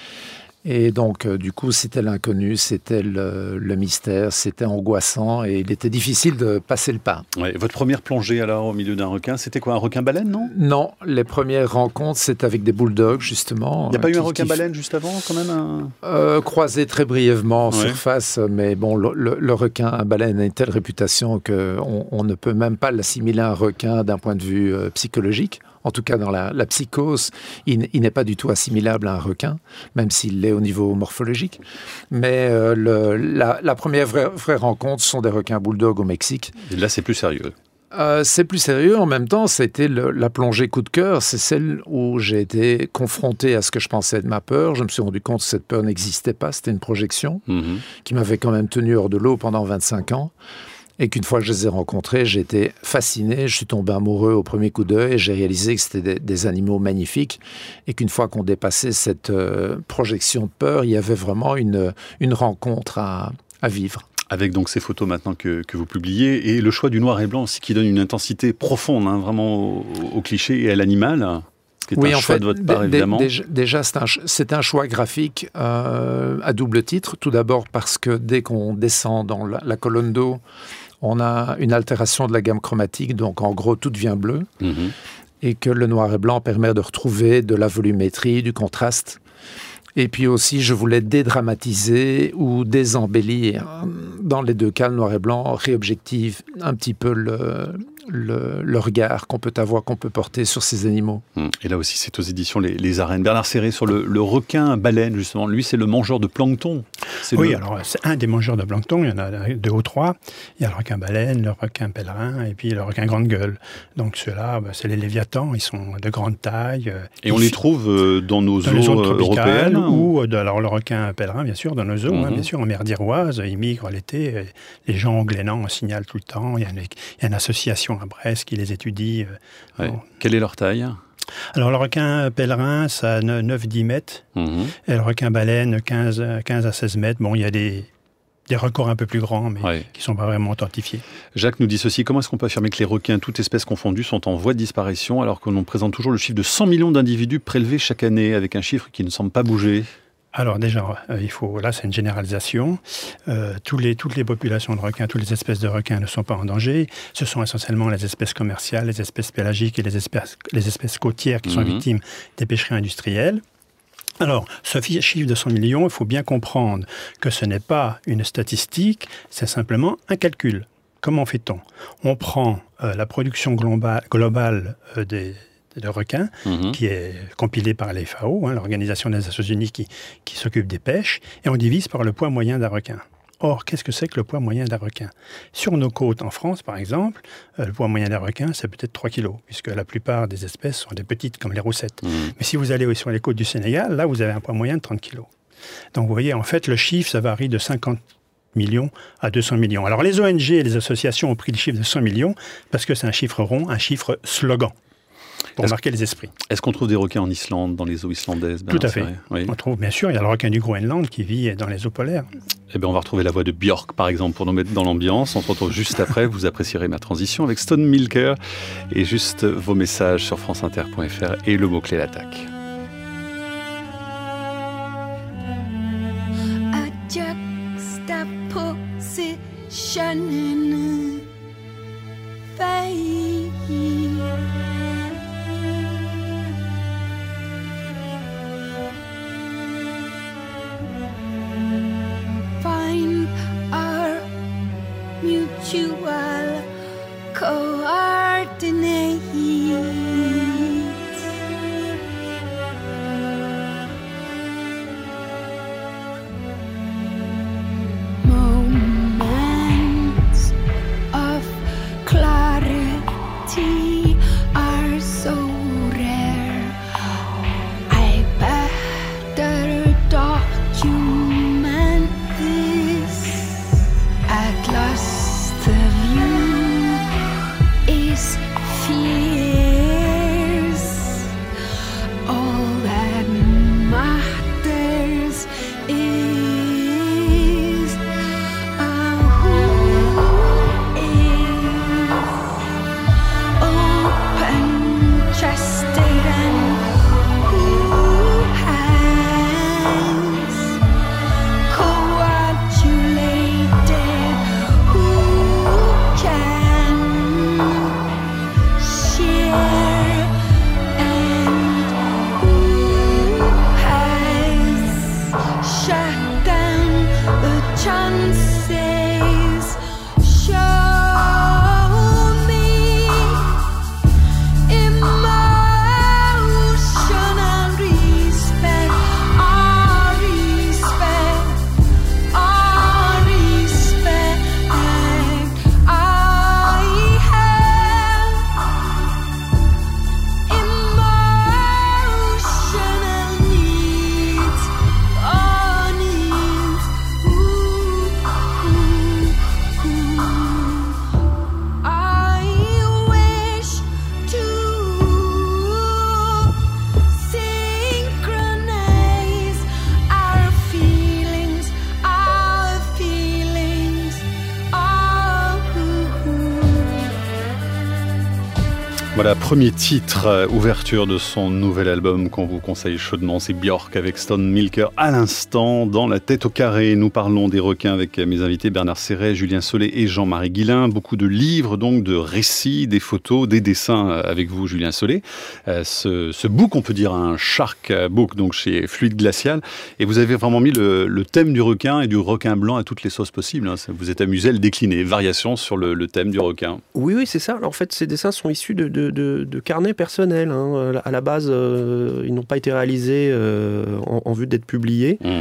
Et donc, euh, du coup, c'était l'inconnu, c'était le, le mystère, c'était angoissant et il était difficile de passer le pas. Ouais, votre première plongée alors au milieu d'un requin, c'était quoi, un requin-baleine, non ? Non, les premières rencontres, c'était avec des bulldogs, justement. Il n'y a pas euh, eu un qui, requin-baleine qui... juste avant, quand même un... euh, Croisé très brièvement en ouais. surface, mais bon, le, le, le requin-baleine a une telle réputation qu'on on ne peut même pas l'assimiler à un requin d'un point de vue euh, psychologique. En tout cas, dans la, la psychose, il, il n'est pas du tout assimilable à un requin, même s'il l'est au niveau morphologique. Mais euh, le, la, la première vraie, vraie rencontre, ce sont des requins bulldogs au Mexique. Et là, c'est plus sérieux. Euh, c'est plus sérieux. En même temps, c'était le, la plongée coup de cœur. C'est celle où j'ai été confronté à ce que je pensais de ma peur. Je me suis rendu compte que cette peur n'existait pas. C'était une projection mmh. qui m'avait quand même tenu hors de l'eau pendant vingt-cinq ans. Et qu'une fois que je les ai rencontrés, j'ai été fasciné, je suis tombé amoureux au premier coup d'œil et j'ai réalisé que c'était des, des animaux magnifiques et qu'une fois qu'on dépassait cette euh, projection de peur, il y avait vraiment une, une rencontre à, à vivre. Avec donc ces photos maintenant que, que vous publiez et le choix du noir et blanc aussi qui donne une intensité profonde, hein, vraiment au, au cliché et à l'animal. C'est oui, un en choix fait, de votre part, d- évidemment. D- déjà, c'est un, c'est un choix graphique euh, à double titre. Tout d'abord parce que dès qu'on descend dans la, la colonne d'eau, on a une altération de la gamme chromatique, donc en gros, tout devient bleu. Mmh. Et que le noir et blanc permet de retrouver de la volumétrie, du contraste. Et puis aussi, je voulais dédramatiser ou désembellir. Dans les deux cas, le noir et blanc réobjective un petit peu le... Le, le regard qu'on peut avoir, qu'on peut porter sur ces animaux. Et là aussi, c'est aux éditions Les, les Arènes. Bernard Serret, sur le, le requin-baleine, justement, lui, c'est le mangeur de plancton. C'est oui, le... alors c'est un des mangeurs de plancton, il y en a deux ou trois. Il y a le requin-baleine, le requin-pèlerin et puis le requin grande gueule. Donc ceux-là, bah, c'est les léviathans, ils sont de grande taille. Et on les trouve euh, dans nos dans eaux les zones tropicales, européennes ou, ou de, alors le requin-pèlerin, bien sûr, dans nos eaux, mm-hmm. hein, bien sûr, en mer d'Iroise, ils migrent l'été. Les gens au Glénan en signalent tout le temps. Il y a une, il y a une association à Brest qui les étudie. Ouais. Bon. Quelle est leur taille ? Alors, le requin pèlerin, ça a neuf à dix mètres. Mmh. Et le requin baleine, quinze à seize mètres. Bon, il y a des, des records un peu plus grands, mais ouais. qui ne sont pas vraiment authentifiés. Jacques nous dit ceci. Comment est-ce qu'on peut affirmer que les requins, toutes espèces confondues, sont en voie de disparition, alors qu'on présente toujours le chiffre de cent millions d'individus prélevés chaque année, avec un chiffre qui ne semble pas bouger ? Alors déjà, euh, il faut, là c'est une généralisation. Euh, tous les, toutes les populations de requins, toutes les espèces de requins ne sont pas en danger. Ce sont essentiellement les espèces commerciales, les espèces pélagiques et les espèces, les espèces côtières qui sont mmh. victimes des pêcheries industrielles. Alors, ce chiffre de cent millions, il faut bien comprendre que ce n'est pas une statistique, c'est simplement un calcul. Comment fait-on ? On prend euh, la production globale, globale euh, des de requins, mmh. qui est compilé par l'F A O, hein, l'Organisation des Nations Unies qui, qui s'occupe des pêches, et on divise par le poids moyen d'un requin. Or, qu'est-ce que c'est que le poids moyen d'un requin ? Sur nos côtes en France, par exemple, euh, le poids moyen d'un requin, c'est peut-être trois kilos, puisque la plupart des espèces sont des petites, comme les roussettes. Mmh. Mais si vous allez sur les côtes du Sénégal, là, vous avez un poids moyen de trente kilos. Donc, vous voyez, en fait, le chiffre, ça varie de cinquante millions à deux cents millions. Alors, les O N G et les associations ont pris le chiffre de cent millions, parce que c'est un chiffre rond, un chiffre slogan. Pour est-ce, marquer les esprits. Est-ce qu'on trouve des requins en Islande, dans les eaux islandaises ? Tout à fait. Oui. On trouve, bien sûr, il y a le requin du Groenland qui vit dans les eaux polaires. Eh bien, on va retrouver la voix de Björk, par exemple, pour nous mettre dans l'ambiance. On se retrouve juste après. Vous apprécierez ma transition avec Stone Milker. Et juste vos messages sur franceinter point f r et le mot-clé l'attaque. A juxtaposition in faith. Find our mutual coordinate. Moments of clarity are so rare. I better document this. At last the view is fierce. All that matters is uh, who is open-chested and who has coagulated, who can share, and who has shut down the chances. Show me emotional respect, our respect, our respect. I have emotional needs, oh needs. Ooh, ooh, ooh. I wish to synchronize our feelings, our feelings. Oh, ooh, ooh. Voilà, premier titre, euh, ouverture de son nouvel album qu'on vous conseille chaudement, c'est Björk avec Stone Milker à l'instant dans La Tête au carré. Nous parlons des requins avec mes invités Bernard Serret, Julien Solé et Jean-Marie Guillain. Beaucoup de livres, donc de récits, des photos, des dessins euh, avec vous, Julien Solé. Euh, ce, ce book, on peut dire un shark book, donc chez Fluide Glacial. Et vous avez vraiment mis le, le thème du requin et du requin blanc à toutes les sauces possibles, hein. Vous êtes amusé à le décliner, variation sur le, le thème du requin. Oui, oui, c'est ça. Alors, en fait, ces dessins sont issus de, de, de, de carnets personnels, hein. À la base, euh, ils n'ont pas été réalisés euh, en, en vue d'être publiés. Mmh.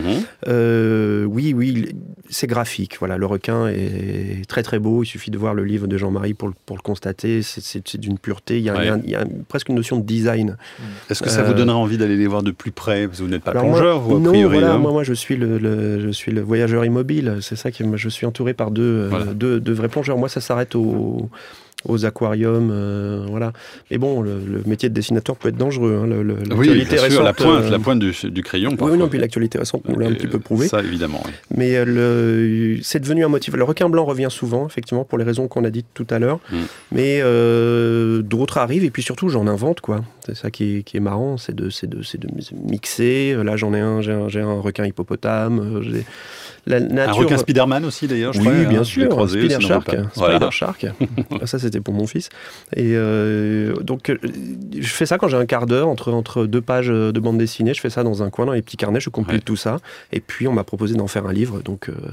Euh, oui, oui, c'est graphique. Voilà, le requin est très très beau. Il suffit de voir le livre de Jean-Marie pour, le- pour le constater. C'est, c'est, c'est d'une pureté. Il y a, Ouais. il y a- il y a presque une notion de design. Est-ce que ça Euh, vous donnerait envie d'aller les voir de plus près? Parce que vous n'êtes pas Alors plongeur, moi, vous, a non, priori. voilà, hein. moi, moi, je suis le, le- je suis le voyageur immobile. C'est ça qui, je suis entouré par deux, euh, Voilà. deux, deux vrais plongeurs. Moi, ça s'arrête au, aux aquariums, euh, voilà. Mais bon, le, le métier de dessinateur peut être dangereux. Hein, le, le, Oui, l'actualité bien sûr, récente, la pointe, euh, la pointe du, du crayon. Oui, parfois. non, puis l'actualité récente nous l'a un Et, petit peu prouvé. Ça, évidemment. Oui. Mais euh, le, c'est devenu un motif. Le requin blanc revient souvent, effectivement, pour les raisons qu'on a dites tout à l'heure. Mm. Mais euh, d'autres arrivent, et puis surtout, j'en invente, quoi. C'est ça qui est, qui est marrant, c'est de, c'est, de, c'est de mixer. Là, j'en ai un, j'ai un, j'ai un requin hippopotame. J'ai la nature... Un requin Spider-Man aussi, d'ailleurs, je Oui, crois. bien hein, sûr, je l'ai croisé, Spider sinon Shark. pas. Spider Voilà. Shark. Ça, c'était pour mon fils. Et euh, donc, euh, je fais ça quand j'ai un quart d'heure entre, entre deux pages de bande dessinée. Je fais ça dans un coin, dans les petits carnets, je complète Ouais. tout ça. Et puis, on m'a proposé d'en faire un livre. Donc, euh,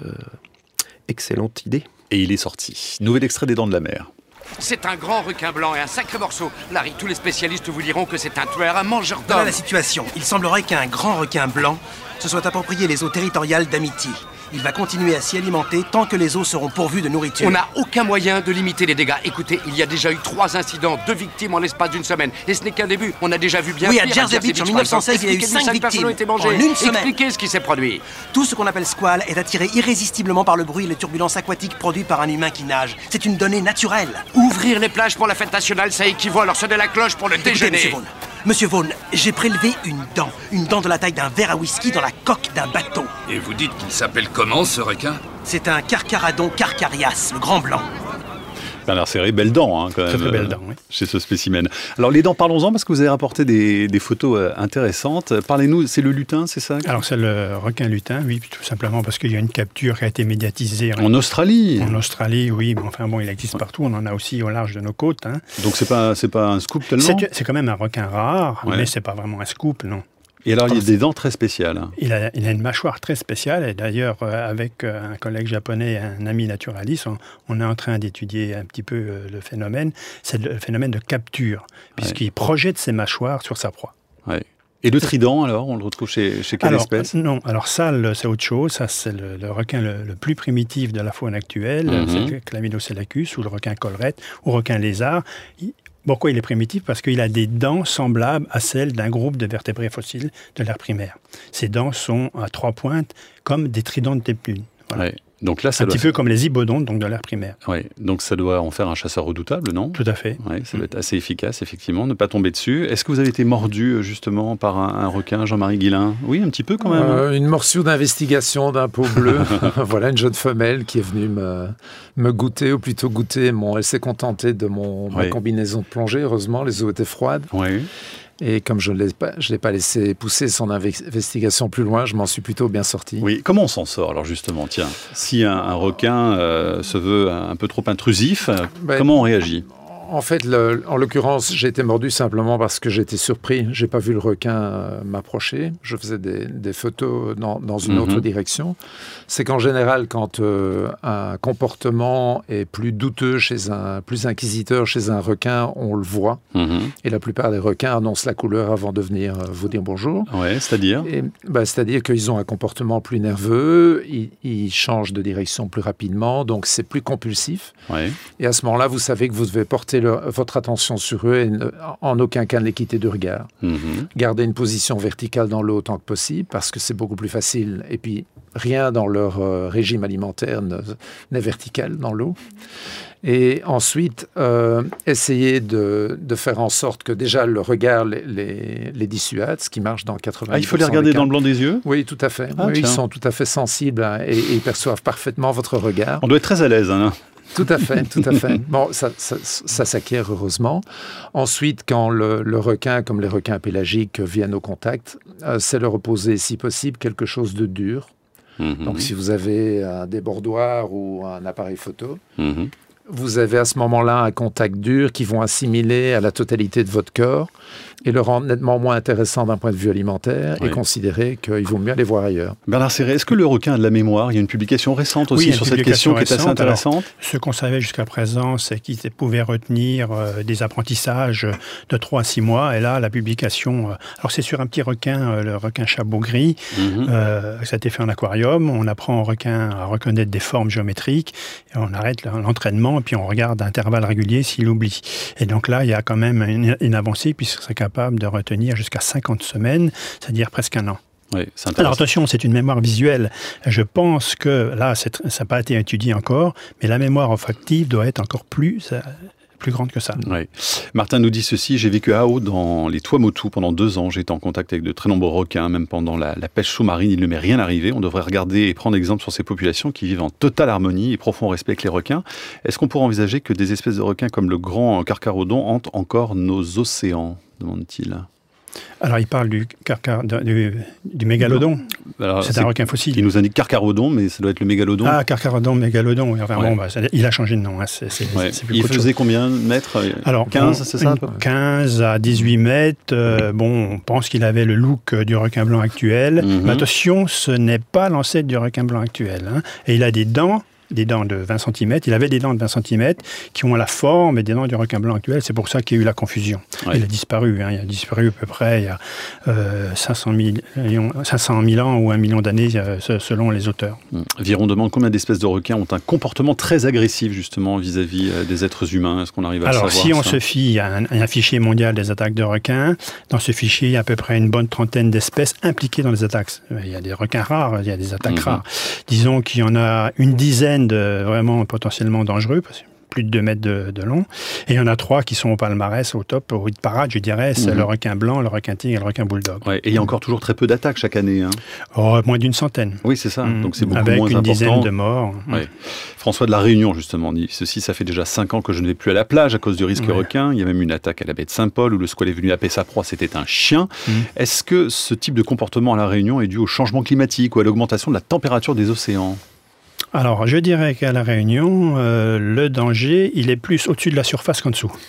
excellente idée. Et il est sorti. Nouvel extrait des Dents de la Mer. C'est un grand requin blanc et un sacré morceau. Larry, tous les spécialistes vous diront que c'est un tueur, un mangeur d'hommes. Voilà la situation. Il semblerait qu'un grand requin blanc se soit approprié les eaux territoriales d'Amity. Il va continuer à s'y alimenter tant que les eaux seront pourvues de nourriture. On n'a aucun moyen de limiter les dégâts. Écoutez, il y a déjà eu trois incidents, deux victimes en l'espace d'une semaine. Et ce n'est qu'un début. On a déjà vu bien Oui, pire. à Jersey Beach, en mille neuf cent seize, il y a eu Expliquez-nous, cinq personnes ont victimes été mangées. en une semaine. Expliquez ce qui s'est produit. Tout ce qu'on appelle squale est attiré irrésistiblement par le bruit et les turbulences aquatiques produits par un humain qui nage. C'est une donnée naturelle. Ouvrir les plages pour la fête nationale, ça équivaut à leur sonner la cloche pour le Écoutez, déjeuner. Monsieur Vaughan, Monsieur Vaughan, j'ai prélevé une dent, une dent de la taille d'un verre à whisky dans la coque d'un bateau. Et vous dites qu'il s'appelle comment, ce requin? C'est un carcharodon carcharias, le grand blanc. Bernard Serré, belles dents, hein, quand même, Très, très belles dents, oui. chez ce spécimen. Alors, les dents, parlons-en, parce que vous avez rapporté des, des photos euh, intéressantes. Parlez-nous, c'est le lutin, c'est ça? Alors, c'est le requin lutin, oui, tout simplement parce qu'il y a une capture qui a été médiatisée. En Australie? En Australie, oui, mais enfin bon, il existe partout, on en a aussi au large de nos côtes. Hein. Donc, c'est pas, c'est pas un scoop tellement? C'est, c'est quand même un requin rare, ouais. mais c'est pas vraiment un scoop, non. Et alors, il y a des dents très spéciales. Il a, il a une mâchoire très spéciale, et d'ailleurs, euh, avec euh, un collègue japonais, un ami naturaliste, on, on est en train d'étudier un petit peu euh, le phénomène. C'est le phénomène de capture, puisqu'il ouais. projette ses mâchoires sur sa proie. Ouais. Et le trident, alors, on le retrouve chez, chez quelle alors, espèce? Non, alors ça, le, c'est autre chose. Ça, c'est le, le requin le, le plus primitif de la faune actuelle. Mm-hmm. C'est le Chlamydoselacus, ou le requin collerette, ou requin lézard. Il, Pourquoi il est primitif? Parce qu'il a des dents semblables à celles d'un groupe de vertébrés fossiles de l'ère primaire. Ces dents sont à trois pointes, comme des tridents de tépune. Voilà. Ouais. Donc là, ça un doit petit peu comme les ibodontes, donc de l'ère primaire. Oui, donc ça doit en faire un chasseur redoutable, non? Tout à fait. Oui, ça doit être assez efficace, effectivement, ne pas tomber dessus. Est-ce que vous avez été mordu, justement, par un, un requin, Jean-Marie Guillain? Oui, un petit peu, quand même. Euh, une morsure d'investigation d'un pot bleu. Voilà, une jeune femelle qui est venue me, me goûter, ou plutôt goûter. Mon, elle s'est contentée de mon, ma oui. combinaison de plongée. Heureusement, les eaux étaient froides. Oui. Et comme je ne l'ai pas, je l'ai pas laissé pousser son investigation plus loin, je m'en suis plutôt bien sorti. Oui, comment on s'en sort alors justement? Tiens, si un, un requin euh, se veut un peu trop intrusif, ben, comment on réagit? En fait, le, en l'occurrence, j'ai été mordu simplement parce que j'étais surpris. J'ai pas vu le requin euh, m'approcher. Je faisais des, des photos dans, dans une mm-hmm. autre direction. C'est qu'en général, quand euh, un comportement est plus douteux chez un, plus inquisiteur chez un requin, on le voit. Mm-hmm. Et la plupart des requins annoncent la couleur avant de venir euh, vous dire bonjour. Ouais, c'est-à-dire Et, bah, c'est-à-dire qu'ils ont un comportement plus nerveux, ils, ils changent de direction plus rapidement, donc c'est plus compulsif. Ouais. Et à ce moment-là, vous savez que vous devez porter Le, votre attention sur eux et ne, en aucun cas ne les quitter du regard. Mmh. Gardez une position verticale dans l'eau autant que possible parce que c'est beaucoup plus facile. Et puis, rien dans leur euh, régime alimentaire ne, n'est vertical dans l'eau. Et ensuite, euh, essayez de, de faire en sorte que déjà le regard les, les, les dissuade, ce qui marche dans quatre-vingts pour cent. Ah, il faut les regarder dans le blanc des yeux? Oui, tout à fait. Ah, oui, ils sont tout à fait sensibles hein, et, et ils perçoivent parfaitement votre regard. On doit être très à l'aise, hein. Tout à fait, tout à fait. Bon, ça, ça, ça s'acquiert heureusement. Ensuite, quand le, le requin, comme les requins pélagiques, viennent au contact, euh, c'est leur opposer, si possible, quelque chose de dur. Mmh. Donc, si vous avez un débordoir ou un appareil photo, mmh. vous avez à ce moment-là un contact dur qui vont assimiler à la totalité de votre corps et le rendre nettement moins intéressant d'un point de vue alimentaire oui. et considérer qu'il vaut mieux aller voir ailleurs. Bernard Serré, est-ce que le requin a de la mémoire? Il y a une publication récente aussi oui, sur cette question récente. qui est assez intéressante. Alors, ce qu'on savait jusqu'à présent, c'est qu'il pouvait retenir euh, des apprentissages de trois à six mois. Et là, la publication... Euh, alors, c'est sur un petit requin, euh, le requin chabot gris. Mm-hmm. Euh, ça a été fait en aquarium. On apprend au requin à reconnaître des formes géométriques. Et on arrête l'entraînement et puis on regarde à intervalles réguliers s'il oublie. Et donc là, il y a quand même une, une avancée puisque c'est capable de retenir jusqu'à cinquante semaines, c'est-à-dire presque un an. Oui, c'est Alors attention, c'est une mémoire visuelle. Je pense que là, c'est, ça n'a pas été étudié encore, mais la mémoire olfactive doit être encore plus... Euh, plus grande que ça. Oui. Martin nous dit ceci: j'ai vécu à Haut dans les Tuamotu pendant deux ans. J'ai été en contact avec de très nombreux requins, même pendant la, la pêche sous-marine. Il ne m'est rien arrivé. On devrait regarder et prendre exemple sur ces populations qui vivent en totale harmonie et profond respect avec les requins. Est-ce qu'on pourrait envisager que des espèces de requins comme le grand carcharodon hantent encore nos océans, demande-t-il? Alors, il parle du, carcar, du, du mégalodon. Alors, c'est, c'est un requin fossile. Il nous indique carcharodon, mais ça doit être le mégalodon. Ah, carcharodon, mégalodon. Enfin, ouais. bon, bah, ça, il a changé de nom. Hein. C'est, c'est, ouais. c'est plus il faisait chose. Combien de mètres? Alors, quinze, on, c'est ça? quinze à dix-huit mètres. Euh, bon, on pense qu'il avait le look du requin blanc actuel. Mm-hmm. Mais attention, ce n'est pas l'ancêtre du requin blanc actuel. Hein. Et il a des dents. des dents de vingt centimètres. Il avait des dents de vingt centimètres qui ont la forme et des dents du requin blanc actuel. C'est pour ça qu'il y a eu la confusion. Ouais. Il a disparu. Hein. Il a disparu à peu près il y a euh, cinq cent mille ans ou un million d'années euh, selon les auteurs. Mmh. Viron demande combien d'espèces de requins ont un comportement très agressif justement vis-à-vis euh, des êtres humains. Est-ce qu'on arrive à Alors, le savoir? Alors, si on ça se fie à un, à un fichier mondial des attaques de requins, dans ce fichier, il y a à peu près une bonne trentaine d'espèces impliquées dans les attaques. Il y a des requins rares, il y a des attaques mmh. rares. Disons qu'il y en a une dizaine de vraiment potentiellement dangereux, parce que plus de deux mètres de, de long. Et il y en a trois qui sont au palmarès, au top, au hit parade, je dirais. C'est mmh. le requin blanc, le requin tigre et le requin bulldog. Ouais, et il y a encore toujours très peu d'attaques chaque année. Hein. Oh, moins d'une centaine. Oui, c'est ça. Mmh. Donc c'est beaucoup Avec moins une important. dizaine de morts. Ouais. François de la Réunion, justement, dit ceci, ça fait déjà cinq ans que je ne vais plus à la plage à cause du risque ouais. requin. Il y a même une attaque à la baie de Saint-Paul où le squale est venu happer sa proie, c'était un chien. Mmh. Est-ce que ce type de comportement à la Réunion est dû au changement climatique ou à l'augmentation de la température des océans ? Alors, je dirais qu'à La Réunion, euh, le danger, il est plus au-dessus de la surface qu'en dessous.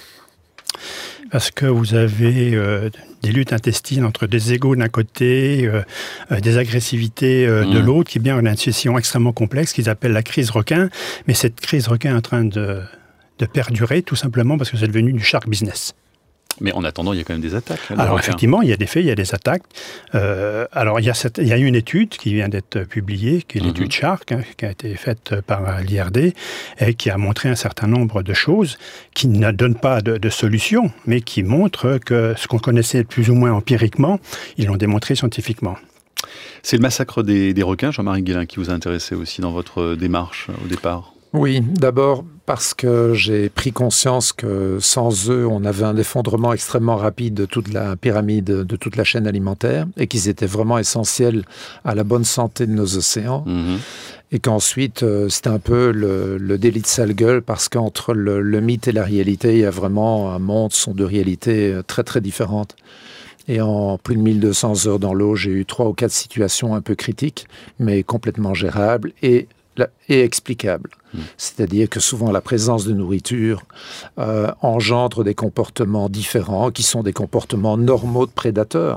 Parce que vous avez euh, des luttes intestines entre des égos d'un côté, euh, euh, des agressivités euh, mmh. de l'autre, qui est bien une situation extrêmement complexe qu'ils appellent la crise requin. Mais cette crise requin est en train de, de perdurer, tout simplement parce que c'est devenu du shark business. Mais en attendant, il y a quand même des attaques. Alors effectivement, il y a des faits, il y a des attaques. Euh, alors il y, a cette, il y a une étude qui vient d'être publiée, qui est l'étude mm-hmm. Shark, hein, qui a été faite par l'I R D, et qui a montré un certain nombre de choses qui ne donnent pas de, de solution, mais qui montrent que ce qu'on connaissait plus ou moins empiriquement, ils l'ont démontré scientifiquement. C'est le massacre des, des requins, Jean-Marie Guélin, qui vous a intéressé aussi dans votre démarche au départ ? Oui, d'abord parce que j'ai pris conscience que sans eux, on avait un effondrement extrêmement rapide de toute la pyramide, de toute la chaîne alimentaire, et qu'ils étaient vraiment essentiels à la bonne santé de nos océans. Mmh. Et qu'ensuite, euh, c'était un peu le, le délit de sale gueule, parce qu'entre le, le mythe et la réalité, il y a vraiment un monde, sont deux réalités très très différentes. Et en plus de mille deux cents heures dans l'eau, j'ai eu trois ou quatre situations un peu critiques, mais complètement gérables et et explicable. Mmh. C'est-à-dire que souvent la présence de nourriture euh, engendre des comportements différents qui sont des comportements normaux de prédateurs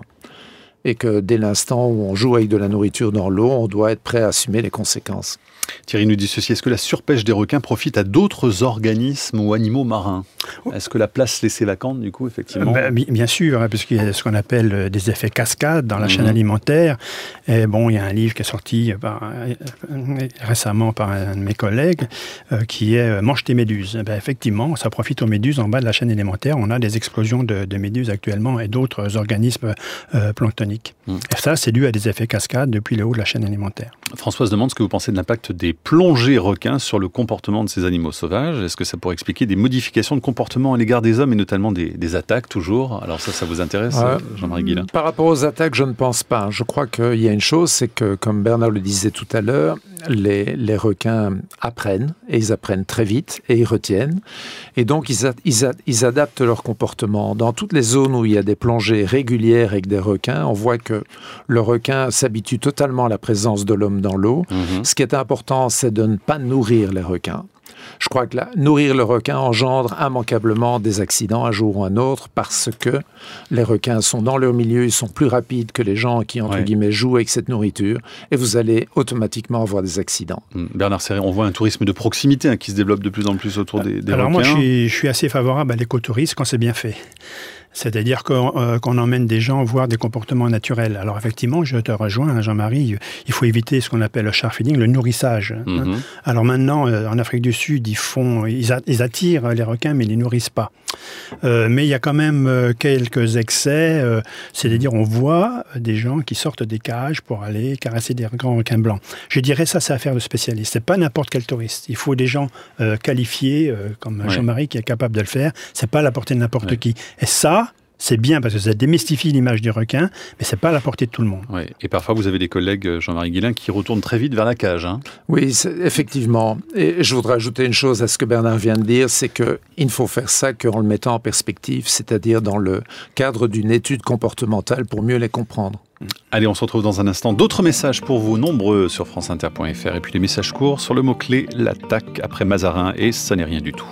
et que dès l'instant où on joue avec de la nourriture dans l'eau, on doit être prêt à assumer les conséquences. Thierry nous dit ceci, est-ce que la surpêche des requins profite à d'autres organismes ou animaux marins ? Est-ce que la place laissée vacante, du coup, effectivement ? Ben, Bien sûr, hein, puisqu'il y a ce qu'on appelle des effets cascades dans la mmh. chaîne alimentaire. Et bon, il y a un livre qui est sorti par, euh, récemment par un de mes collègues, euh, qui est « Mange tes méduses ». Ben, effectivement, ça profite aux méduses en bas de la chaîne alimentaire. On a des explosions de, de méduses actuellement et d'autres organismes euh, planctoniques. Mmh. Et ça, c'est dû à des effets cascades depuis le haut de la chaîne alimentaire. Françoise demande ce que vous pensez de l'impact des plongées requins sur le comportement de ces animaux sauvages. Est-ce que ça pourrait expliquer des modifications de comportement à l'égard des hommes et notamment des, des attaques toujours ? Alors ça, ça vous intéresse, euh, Jean-Marie Guélin ? Par rapport aux attaques, je ne pense pas. Je crois qu'il y a une chose, c'est que, comme Bernard le disait tout à l'heure, les, les requins apprennent, et ils apprennent très vite, et ils retiennent. Et donc, ils, a, ils, a, ils adaptent leur comportement. Dans toutes les zones où il y a des plongées régulières avec des requins, on voit que le requin s'habitue totalement à la présence de l'homme dans l'eau. Mmh. Ce qui est important, c'est de ne pas nourrir les requins. Je crois que là, nourrir le requin engendre immanquablement des accidents un jour ou un autre parce que les requins sont dans leur milieu, ils sont plus rapides que les gens qui, entre ouais. guillemets, jouent avec cette nourriture et vous allez automatiquement avoir des accidents. Bernard Serré, on voit un tourisme de proximité hein, qui se développe de plus en plus autour des, des Alors requins. Alors moi, je suis, je suis assez favorable à l'écotourisme quand c'est bien fait. C'est-à-dire qu'on, euh, qu'on emmène des gens voir des comportements naturels. Alors effectivement, je te rejoins, Jean-Marie, il faut éviter ce qu'on appelle le shark feeding, le nourrissage. Mm-hmm. Hein. Alors maintenant, euh, en Afrique du Sud, ils, font, ils, a, ils attirent les requins, mais ils ne les nourrissent pas. Euh, mais il y a quand même euh, quelques excès, euh, c'est-à-dire on voit des gens qui sortent des cages pour aller caresser des grands requins blancs. Je dirais ça, c'est affaire de spécialistes. C'est pas n'importe quel touriste. Il faut des gens euh, qualifiés, euh, comme ouais. Jean-Marie, qui est capable de le faire. C'est pas à la portée de n'importe ouais. qui. Et ça, c'est bien parce que ça démystifie l'image du requin, mais c'est pas à la portée de tout le monde. Ouais. Et parfois, vous avez des collègues, Jean-Marie Guélin, qui retournent très vite vers la cage. Hein. Oui, effectivement. Et je voudrais ajouter une chose à ce que Bernard vient de dire, c'est qu'il ne faut faire ça qu'en le mettant en perspective, c'est-à-dire dans le cadre d'une étude comportementale pour mieux les comprendre. Allez, on se retrouve dans un instant. D'autres messages pour vous, nombreux sur franceinter point f r. Et puis les messages courts sur le mot-clé « l'attaque » après Mazarin et « ça n'est rien du tout ».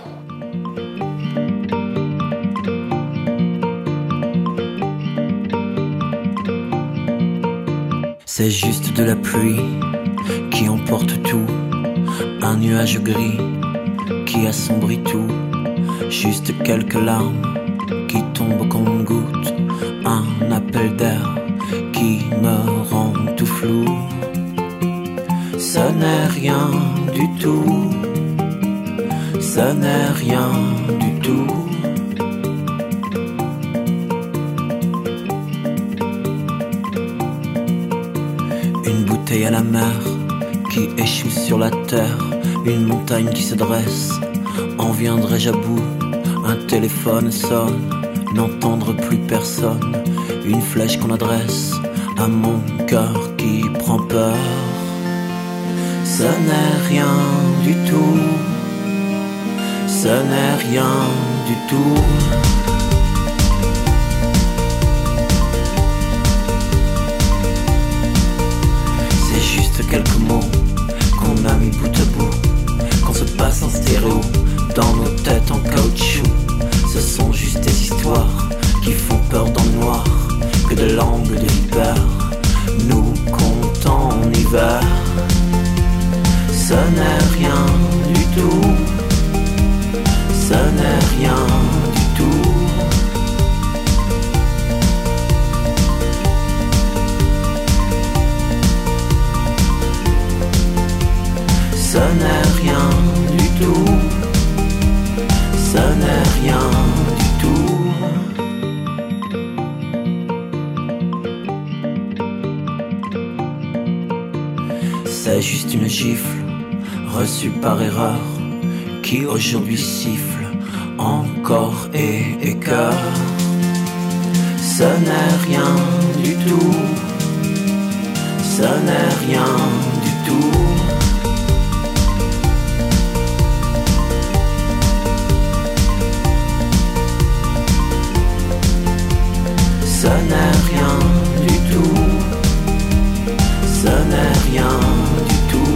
C'est juste de la pluie qui emporte tout, un nuage gris qui assombrit tout, juste quelques larmes qui tombent comme gouttes, un appel d'air qui me rend tout flou. Ce n'est rien du tout, ce n'est rien du tout. À la mer qui échoue sur la terre, une montagne qui se dresse En viendrai-je à bout? Un téléphone sonne, n'entendre plus personne. Une flèche qu'on adresse à mon cœur qui prend peur. Ce n'est rien du tout. Ce n'est rien du tout. C'est juste quelques mots qu'on a mis bout à bout, qu'on se passe en stéréo dans nos têtes en caoutchouc. Ce sont juste des histoires qui font peur dans le noir, que de langues de vipère nous comptons en hiver. Ce n'est rien du tout. Ce n'est rien du tout. Ce n'est rien du tout. Ce n'est rien du tout. C'est juste une gifle reçue par erreur qui aujourd'hui siffle encore et écœure. Ce n'est rien du tout. Ce n'est rien du tout. Ce n'est rien du tout. Ce n'est rien du tout.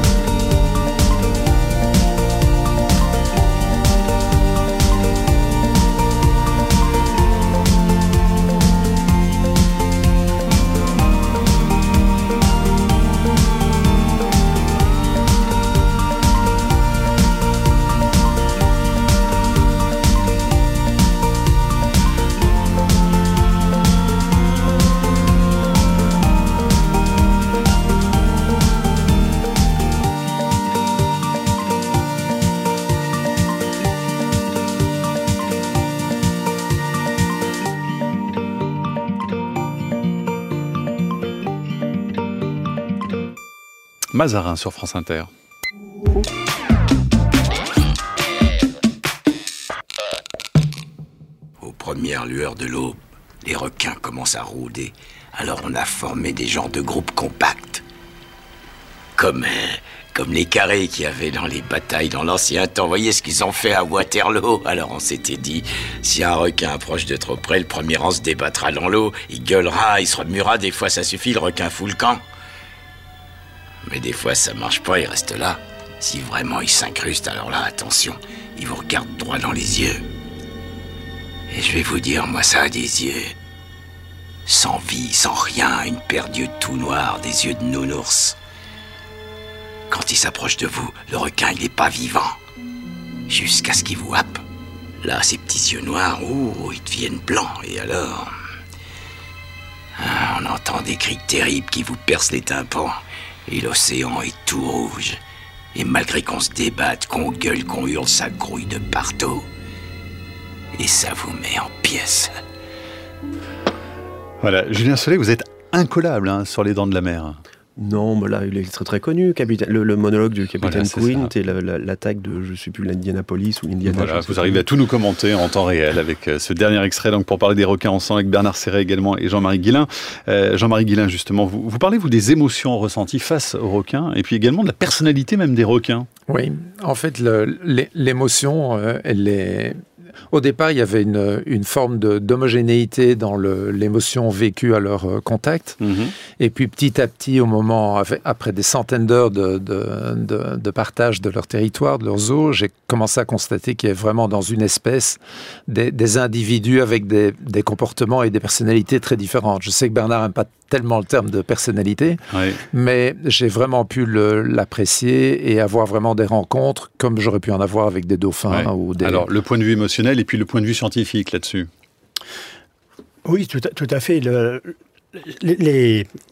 Mazarin sur France Inter. Aux premières lueurs de l'aube, les requins commencent à rôder. Alors on a formé des genres de groupes compacts. Comme, euh, comme les carrés qu'il y avait dans les batailles dans l'ancien temps. Vous voyez ce qu'ils ont fait à Waterloo? Alors on s'était dit, si un requin approche de trop près, le premier rang se débattra dans l'eau. Il gueulera, il se remuera, des fois ça suffit, le requin fout le camp. Mais des fois, ça marche pas, il reste là. Si vraiment il s'incruste, alors là, attention, il vous regarde droit dans les yeux. Et je vais vous dire, moi, ça a des yeux. Sans vie, sans rien, une paire d'yeux tout noirs, des yeux de nounours. Quand il s'approche de vous, le requin, il est pas vivant. Jusqu'à ce qu'il vous happe. Là, ces petits yeux noirs, ouh, ils deviennent blancs, et alors... Ah, on entend des cris terribles qui vous percent les tympans. Et l'océan est tout rouge. Et malgré qu'on se débatte, qu'on gueule, qu'on hurle, ça grouille de partout. Et ça vous met en pièces. Voilà, Julien Solé, vous êtes incollable hein, sur les dents de la mer. Non, mais là, il est très très connu, capitaine. Le, le monologue du capitaine voilà, Quint et la, la, l'attaque de, je ne sais plus, l'Indianapolis ou l'Indiana. Voilà, vous arrivez à tout nous commenter en temps réel avec euh, ce dernier extrait. Donc, pour parler des requins ensemble avec Bernard Serret également et Jean-Marie Guillain. Euh, Jean-Marie Guillain, justement, vous, vous parlez, vous, des émotions ressenties face aux requins et puis également de la personnalité même des requins. Oui, en fait, le, l'émotion, euh, elle est... Au départ, il y avait une, une forme de, d'homogénéité dans le, l'émotion vécue à leur euh, contact. Mmh. Et puis, petit à petit, au moment, après des centaines d'heures de, de, de, de partage de leur territoire, de leurs eaux, j'ai commencé à constater qu'il y a vraiment dans une espèce des, des individus avec des, des comportements et des personnalités très différentes. Je sais que Bernard n'aime pas tellement le terme de personnalité, oui. mais j'ai vraiment pu le, l'apprécier et avoir vraiment des rencontres comme j'aurais pu en avoir avec des dauphins. Ouais. Ou des... Alors, le point de vue émotionnel et puis le point de vue scientifique là-dessus. Oui, tout à, tout à fait. Le, les, les,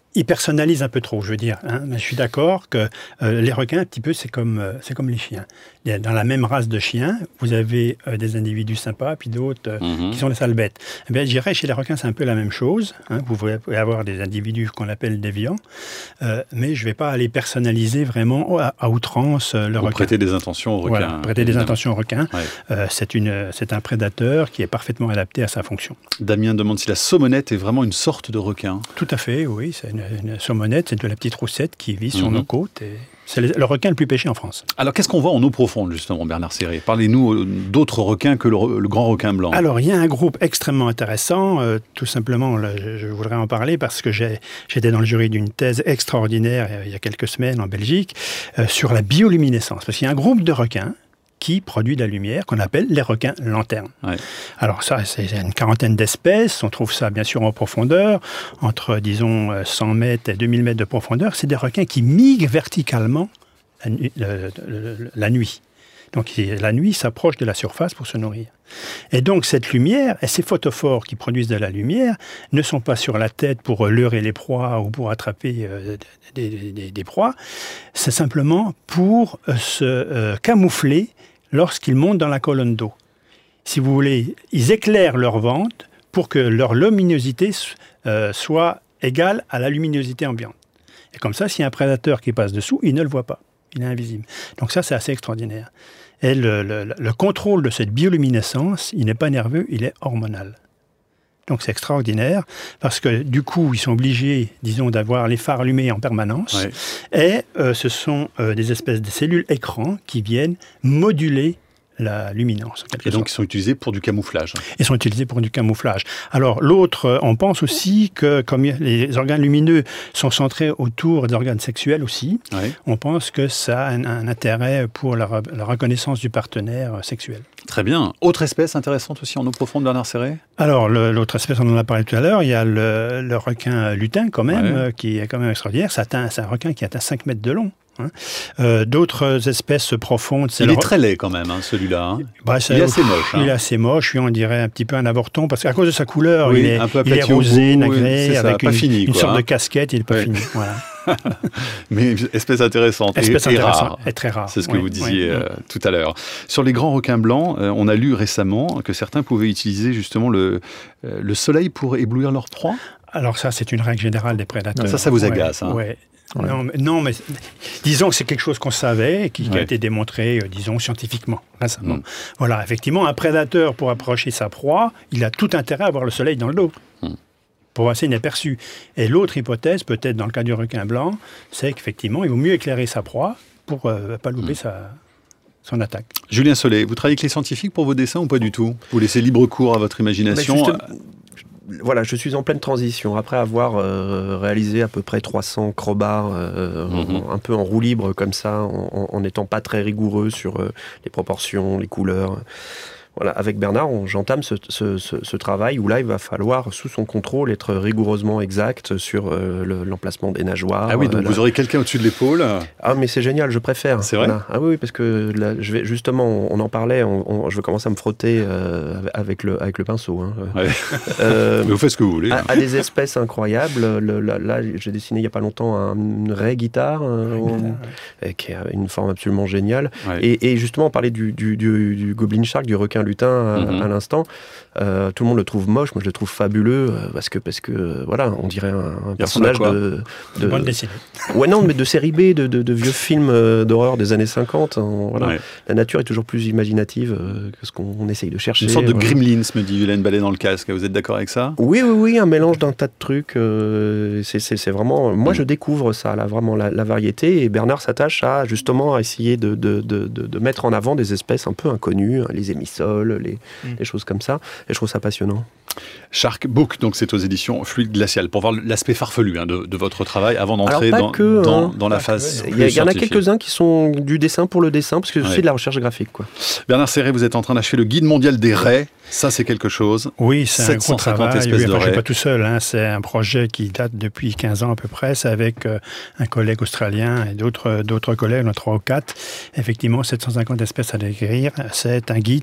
il personnalise un peu trop, je veux dire. Hein. Mais je suis d'accord que euh, les requins, un petit peu, c'est comme, euh, c'est comme les chiens. Dans la même race de chiens, vous avez euh, des individus sympas, puis d'autres euh, mmh. qui sont des sales bêtes. Eh bien, je dirais, chez les requins, c'est un peu la même chose. Hein. Vous pouvez avoir des individus qu'on appelle déviants, euh, mais je ne vais pas aller personnaliser vraiment à, à outrance euh, le vous requin. Prêter des intentions au requin. Voilà, prêter des évidemment. intentions au requin. Ouais. Euh, c'est, une, c'est un prédateur qui est parfaitement adapté à sa fonction. Damien demande si la saumonette est vraiment une sorte de requin. Tout à fait, oui. C'est une, une saumonette, c'est de la petite roussette qui vit sur mmh. nos côtes. Et c'est le requin le plus pêché en France. Alors, qu'est-ce qu'on voit en eau profonde, justement, Bernard Serré? Parlez-nous d'autres requins que le, le grand requin blanc. Alors, il y a un groupe extrêmement intéressant. Euh, tout simplement, là, je, je voudrais en parler parce que j'ai, j'étais dans le jury d'une thèse extraordinaire euh, il y a quelques semaines en Belgique euh, sur la bioluminescence. Parce qu'il y a un groupe de requins qui produit de la lumière, qu'on appelle les requins lanternes. Ouais. Alors ça, c'est une quarantaine d'espèces, on trouve ça bien sûr en profondeur, entre disons cent mètres et deux mille mètres de profondeur, c'est des requins qui migrent verticalement la, nu- le, le, le, la nuit. Donc la nuit s'approche de la surface pour se nourrir. Et donc cette lumière, et ces photophores qui produisent de la lumière, ne sont pas sur la tête pour leurrer les proies ou pour attraper euh, des, des, des, des proies, c'est simplement pour euh, se euh, camoufler lorsqu'ils montent dans la colonne d'eau. Si vous voulez, ils éclairent leur ventre pour que leur luminosité euh, soit égale à la luminosité ambiante. Et comme ça, s'il y a un prédateur qui passe dessous, il ne le voit pas. Il est invisible. Donc ça, c'est assez extraordinaire. Et le, le, le contrôle de cette bioluminescence, il n'est pas nerveux, il est hormonal. Donc c'est extraordinaire, parce que du coup, ils sont obligés, disons, d'avoir les phares allumés en permanence. Ouais. Et euh, ce sont euh, des espèces de cellules écrans qui viennent moduler la luminance. Et donc, ils sont utilisés pour du camouflage. Ils sont utilisés pour du camouflage. Alors, l'autre, on pense aussi que, comme les organes lumineux sont centrés autour des organes sexuels aussi, ouais. on pense que ça a un, un intérêt pour la, la reconnaissance du partenaire sexuel. Très bien. Autre espèce intéressante aussi en eau profonde, Bernard Serré? Alors, le, l'autre espèce, on en a parlé tout à l'heure, il y a le, le requin lutin, quand même, ouais. euh, qui est quand même extraordinaire. Ça atteint, c'est un requin qui atteint cinq mètres de long. Hein. Euh, d'autres espèces profondes... C'est il le... est très laid quand même, hein, celui-là. Hein. Bah, il est assez moche. Hein. Il est assez moche, oui, on dirait un petit peu un avorton, parce qu'à cause de sa couleur, oui, il est, il est rosé, bout, nagré, oui, avec une, fini, une quoi, sorte hein. de casquette, il n'est pas ouais. fini. Voilà. Mais espèce intéressante espèce et, et intéressante rare. Et très rare. C'est ce que oui, vous disiez oui, euh, oui. tout à l'heure. Sur les grands requins blancs, euh, on a lu récemment que certains pouvaient utiliser justement le, euh, le soleil pour éblouir leur proie. Alors ça, c'est une règle générale des prédateurs. Ça, ça vous agace, ouais, hein. ouais. Ouais. Non, mais, non, mais disons que c'est quelque chose qu'on savait et qui, qui ouais. a été démontré, euh, disons, scientifiquement, récemment. Mm. Voilà, effectivement, un prédateur, pour approcher sa proie, il a tout intérêt à avoir le soleil dans le dos. Mm. Pour passer inaperçu. Et l'autre hypothèse, peut-être dans le cas du requin blanc, c'est qu'effectivement, il vaut mieux éclairer sa proie pour ne euh, pas louper mm. sa, son attaque. Julien Solé, vous travaillez avec les scientifiques pour vos dessins ou pas du tout? Vous laissez libre cours à votre imagination? Voilà, je suis en pleine transition. Après avoir euh, réalisé à peu près trois cents crobards, euh, mm-hmm. un peu en roue libre comme ça, en n'étant pas très rigoureux sur euh, les proportions, les couleurs. Voilà, avec Bernard, on, j'entame ce, ce, ce, ce travail où là, il va falloir, sous son contrôle, être rigoureusement exact sur euh, le, l'emplacement des nageoires. Ah oui, donc euh, vous là. aurez quelqu'un au-dessus de l'épaule. Ah, mais c'est génial, je préfère. C'est vrai voilà. Ah oui, parce que là, je vais, justement, on en parlait, on, on, je vais commencer à me frotter euh, avec, le, avec le pinceau. Hein. Ouais. Euh, mais vous faites ce que vous voulez. À, à des espèces incroyables. Le, là, là, j'ai dessiné il n'y a pas longtemps un, une raie guitare, euh, ouais. qui a une forme absolument géniale. Ouais. Et, et justement, on parlait du, du, du, du goblin shark, du requin lutin, à, mm-hmm. à l'instant. Euh, tout le monde le trouve moche, moi je le trouve fabuleux euh, parce que parce que euh, voilà, on dirait un, un personnage de, de bande dessinée. Ouais non, mais de série B, de, de, de vieux films euh, d'horreur des années cinquante. Hein, voilà. Ouais. La nature est toujours plus imaginative euh, que ce qu'on essaye de chercher. Une sorte de voilà. Gremlins, me dit Hélène Ballet dans le casque. Vous êtes d'accord avec ça? Oui, oui, oui, un mélange d'un tas de trucs. Euh, c'est, c'est, c'est vraiment. Moi, mm. je découvre ça, là, vraiment la, la variété. Et Bernard s'attache à justement à essayer de, de, de, de, de mettre en avant des espèces un peu inconnues, hein, les émissoles, les, mm. les choses comme ça. Et je trouve ça passionnant. Shark Book, donc c'est aux éditions Fluide Glacial, pour voir l'aspect farfelu hein, de, de votre travail avant d'entrer Alors, dans, que, dans, hein, dans la phase. Il y, y en a quelques-uns qui sont du dessin pour le dessin, parce que c'est ouais. de la recherche graphique. Quoi. Bernard Serré, vous êtes en train d'achever le guide mondial des raies. Ça, c'est quelque chose. Oui, c'est un gros travail. espèces oui, de enfin, je ne suis raies. pas tout seul. Hein. C'est un projet qui date depuis quinze ans à peu près. C'est avec euh, un collègue australien et d'autres, d'autres collègues, on a trois ou quatre. Effectivement, sept cent cinquante espèces à décrire. C'est un guide qui permet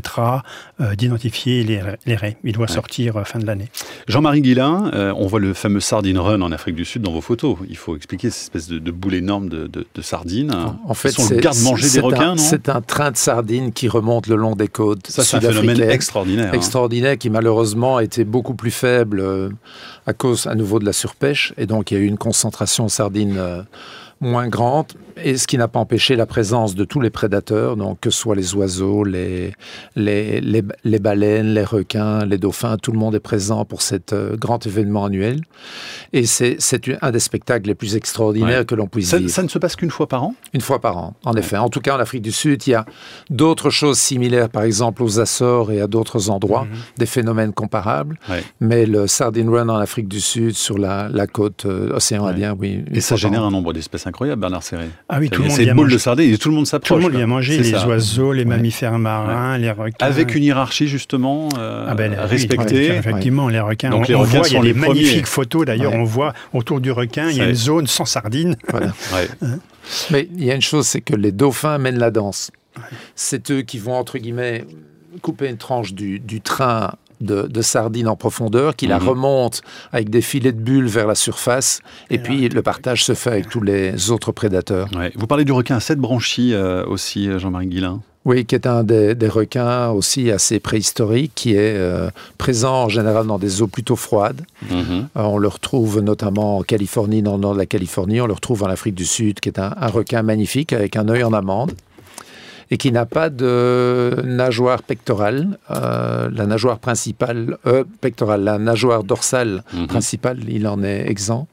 permettra euh, d'identifier les, les raies. Il doit Ouais. sortir euh, fin de l'année. Jean-Marie Guillain, euh, on voit le fameux Sardine Run en Afrique du Sud dans vos photos. Il faut expliquer cette espèce de, de boule énorme de, de, de sardines. En fait, Ils sont c'est le garde-manger c'est des requins, un, non? C'est un train de sardines qui remonte le long des côtes Ça, c'est un sud-africaines. phénomène extraordinaire. hein. Extraordinaire qui malheureusement a été beaucoup plus faible euh, à cause à nouveau de la surpêche. Et donc il y a eu une concentration de sardines euh, moins grande. Et ce qui n'a pas empêché la présence de tous les prédateurs, donc que ce soit les oiseaux, les, les, les, les baleines, les requins, les dauphins, tout le monde est présent pour cet euh, grand événement annuel. Et c'est, c'est un des spectacles les plus extraordinaires Ouais. que l'on puisse Ça, vivre. ça ne se passe qu'une fois par an? Une fois par an, en effet. En tout cas, en Afrique du Sud, il y a d'autres choses similaires, par exemple aux Açores et à d'autres endroits, Mm-hmm. des phénomènes comparables. Ouais. Mais le Sardine Run en Afrique du Sud, sur la, la côte euh, océan Ouais. Indien, oui. une Et ça fois par génère an. un nombre d'espèces incroyable, Bernard Serré. Ah oui, Ça tout y le est, monde c'est vient une boule manger. de sardines et tout le monde s'approche. Tout le monde quoi. vient manger, C'est les ça. oiseaux, les Ouais. mammifères marins, les requins. Avec une hiérarchie justement euh, Ah ben, oui, respectée. ouais, effectivement, les requins. Donc on, les on requins voit, il y a sont des les premiers. magnifiques photos. D'ailleurs, Ouais. on voit autour du requin, il y a Ça une y est. zone sans sardines. Voilà. Ouais. Mais il y a une chose, c'est que les dauphins mènent la danse. C'est eux qui vont, entre guillemets, couper une tranche du, du train de, de sardines en profondeur, qui la Mhm. remonte avec des filets de bulles vers la surface, et, puis le partage se fait avec tous les autres prédateurs. Ouais. Vous parlez du requin à sept branchies euh, aussi, Jean-Marie Guillain. Oui, qui est un des, des requins aussi assez préhistorique, qui est euh, présent en général dans des eaux plutôt froides. Mhm. Euh, on le retrouve notamment en Californie, dans le nord de la Californie. On le retrouve en Afrique du Sud, qui est un, un requin magnifique avec un œil en amande et qui n'a pas de nageoire pectorale. Euh, la nageoire principale, euh, pectorale, la nageoire dorsale Mhm. principale, il en est exempt.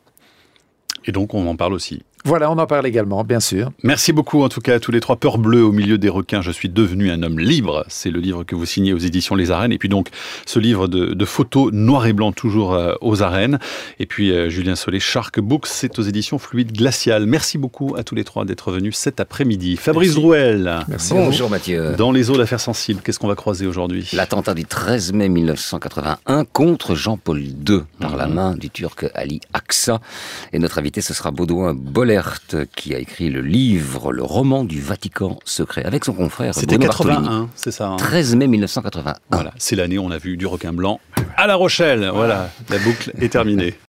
Et donc on en parle aussi. Voilà, on en parle également, bien sûr. Merci beaucoup en tout cas à tous les trois. Peur bleue au milieu des requins, je suis devenu un homme libre. C'est le livre que vous signez aux éditions Les Arènes. Et puis donc ce livre de, de photos noir et blanc toujours euh, aux Arènes. Et puis euh, Julien Solé, Shark Books, c'est aux éditions Fluide Glacial. Merci beaucoup à tous les trois d'être venus cet après-midi. Fabrice Merci. Drouel. Merci. Bonjour Mathieu. Dans les eaux d'affaires sensibles, qu'est-ce qu'on va croiser aujourd'hui? L'attentat du treize mai mille neuf cent quatre-vingt-un contre Jean-Paul deux par la main du Turc Ali Aksa. Et notre invité, ce sera Baudouin Bollert, qui a écrit le livre, le roman du Vatican secret, avec son confrère C'était Bruno quatre-vingt-un, Bartolini. c'est ça hein treize mai mille neuf cent quatre-vingt-un. Voilà, c'est l'année où on a vu du requin blanc à La Rochelle. Voilà, la boucle est terminée.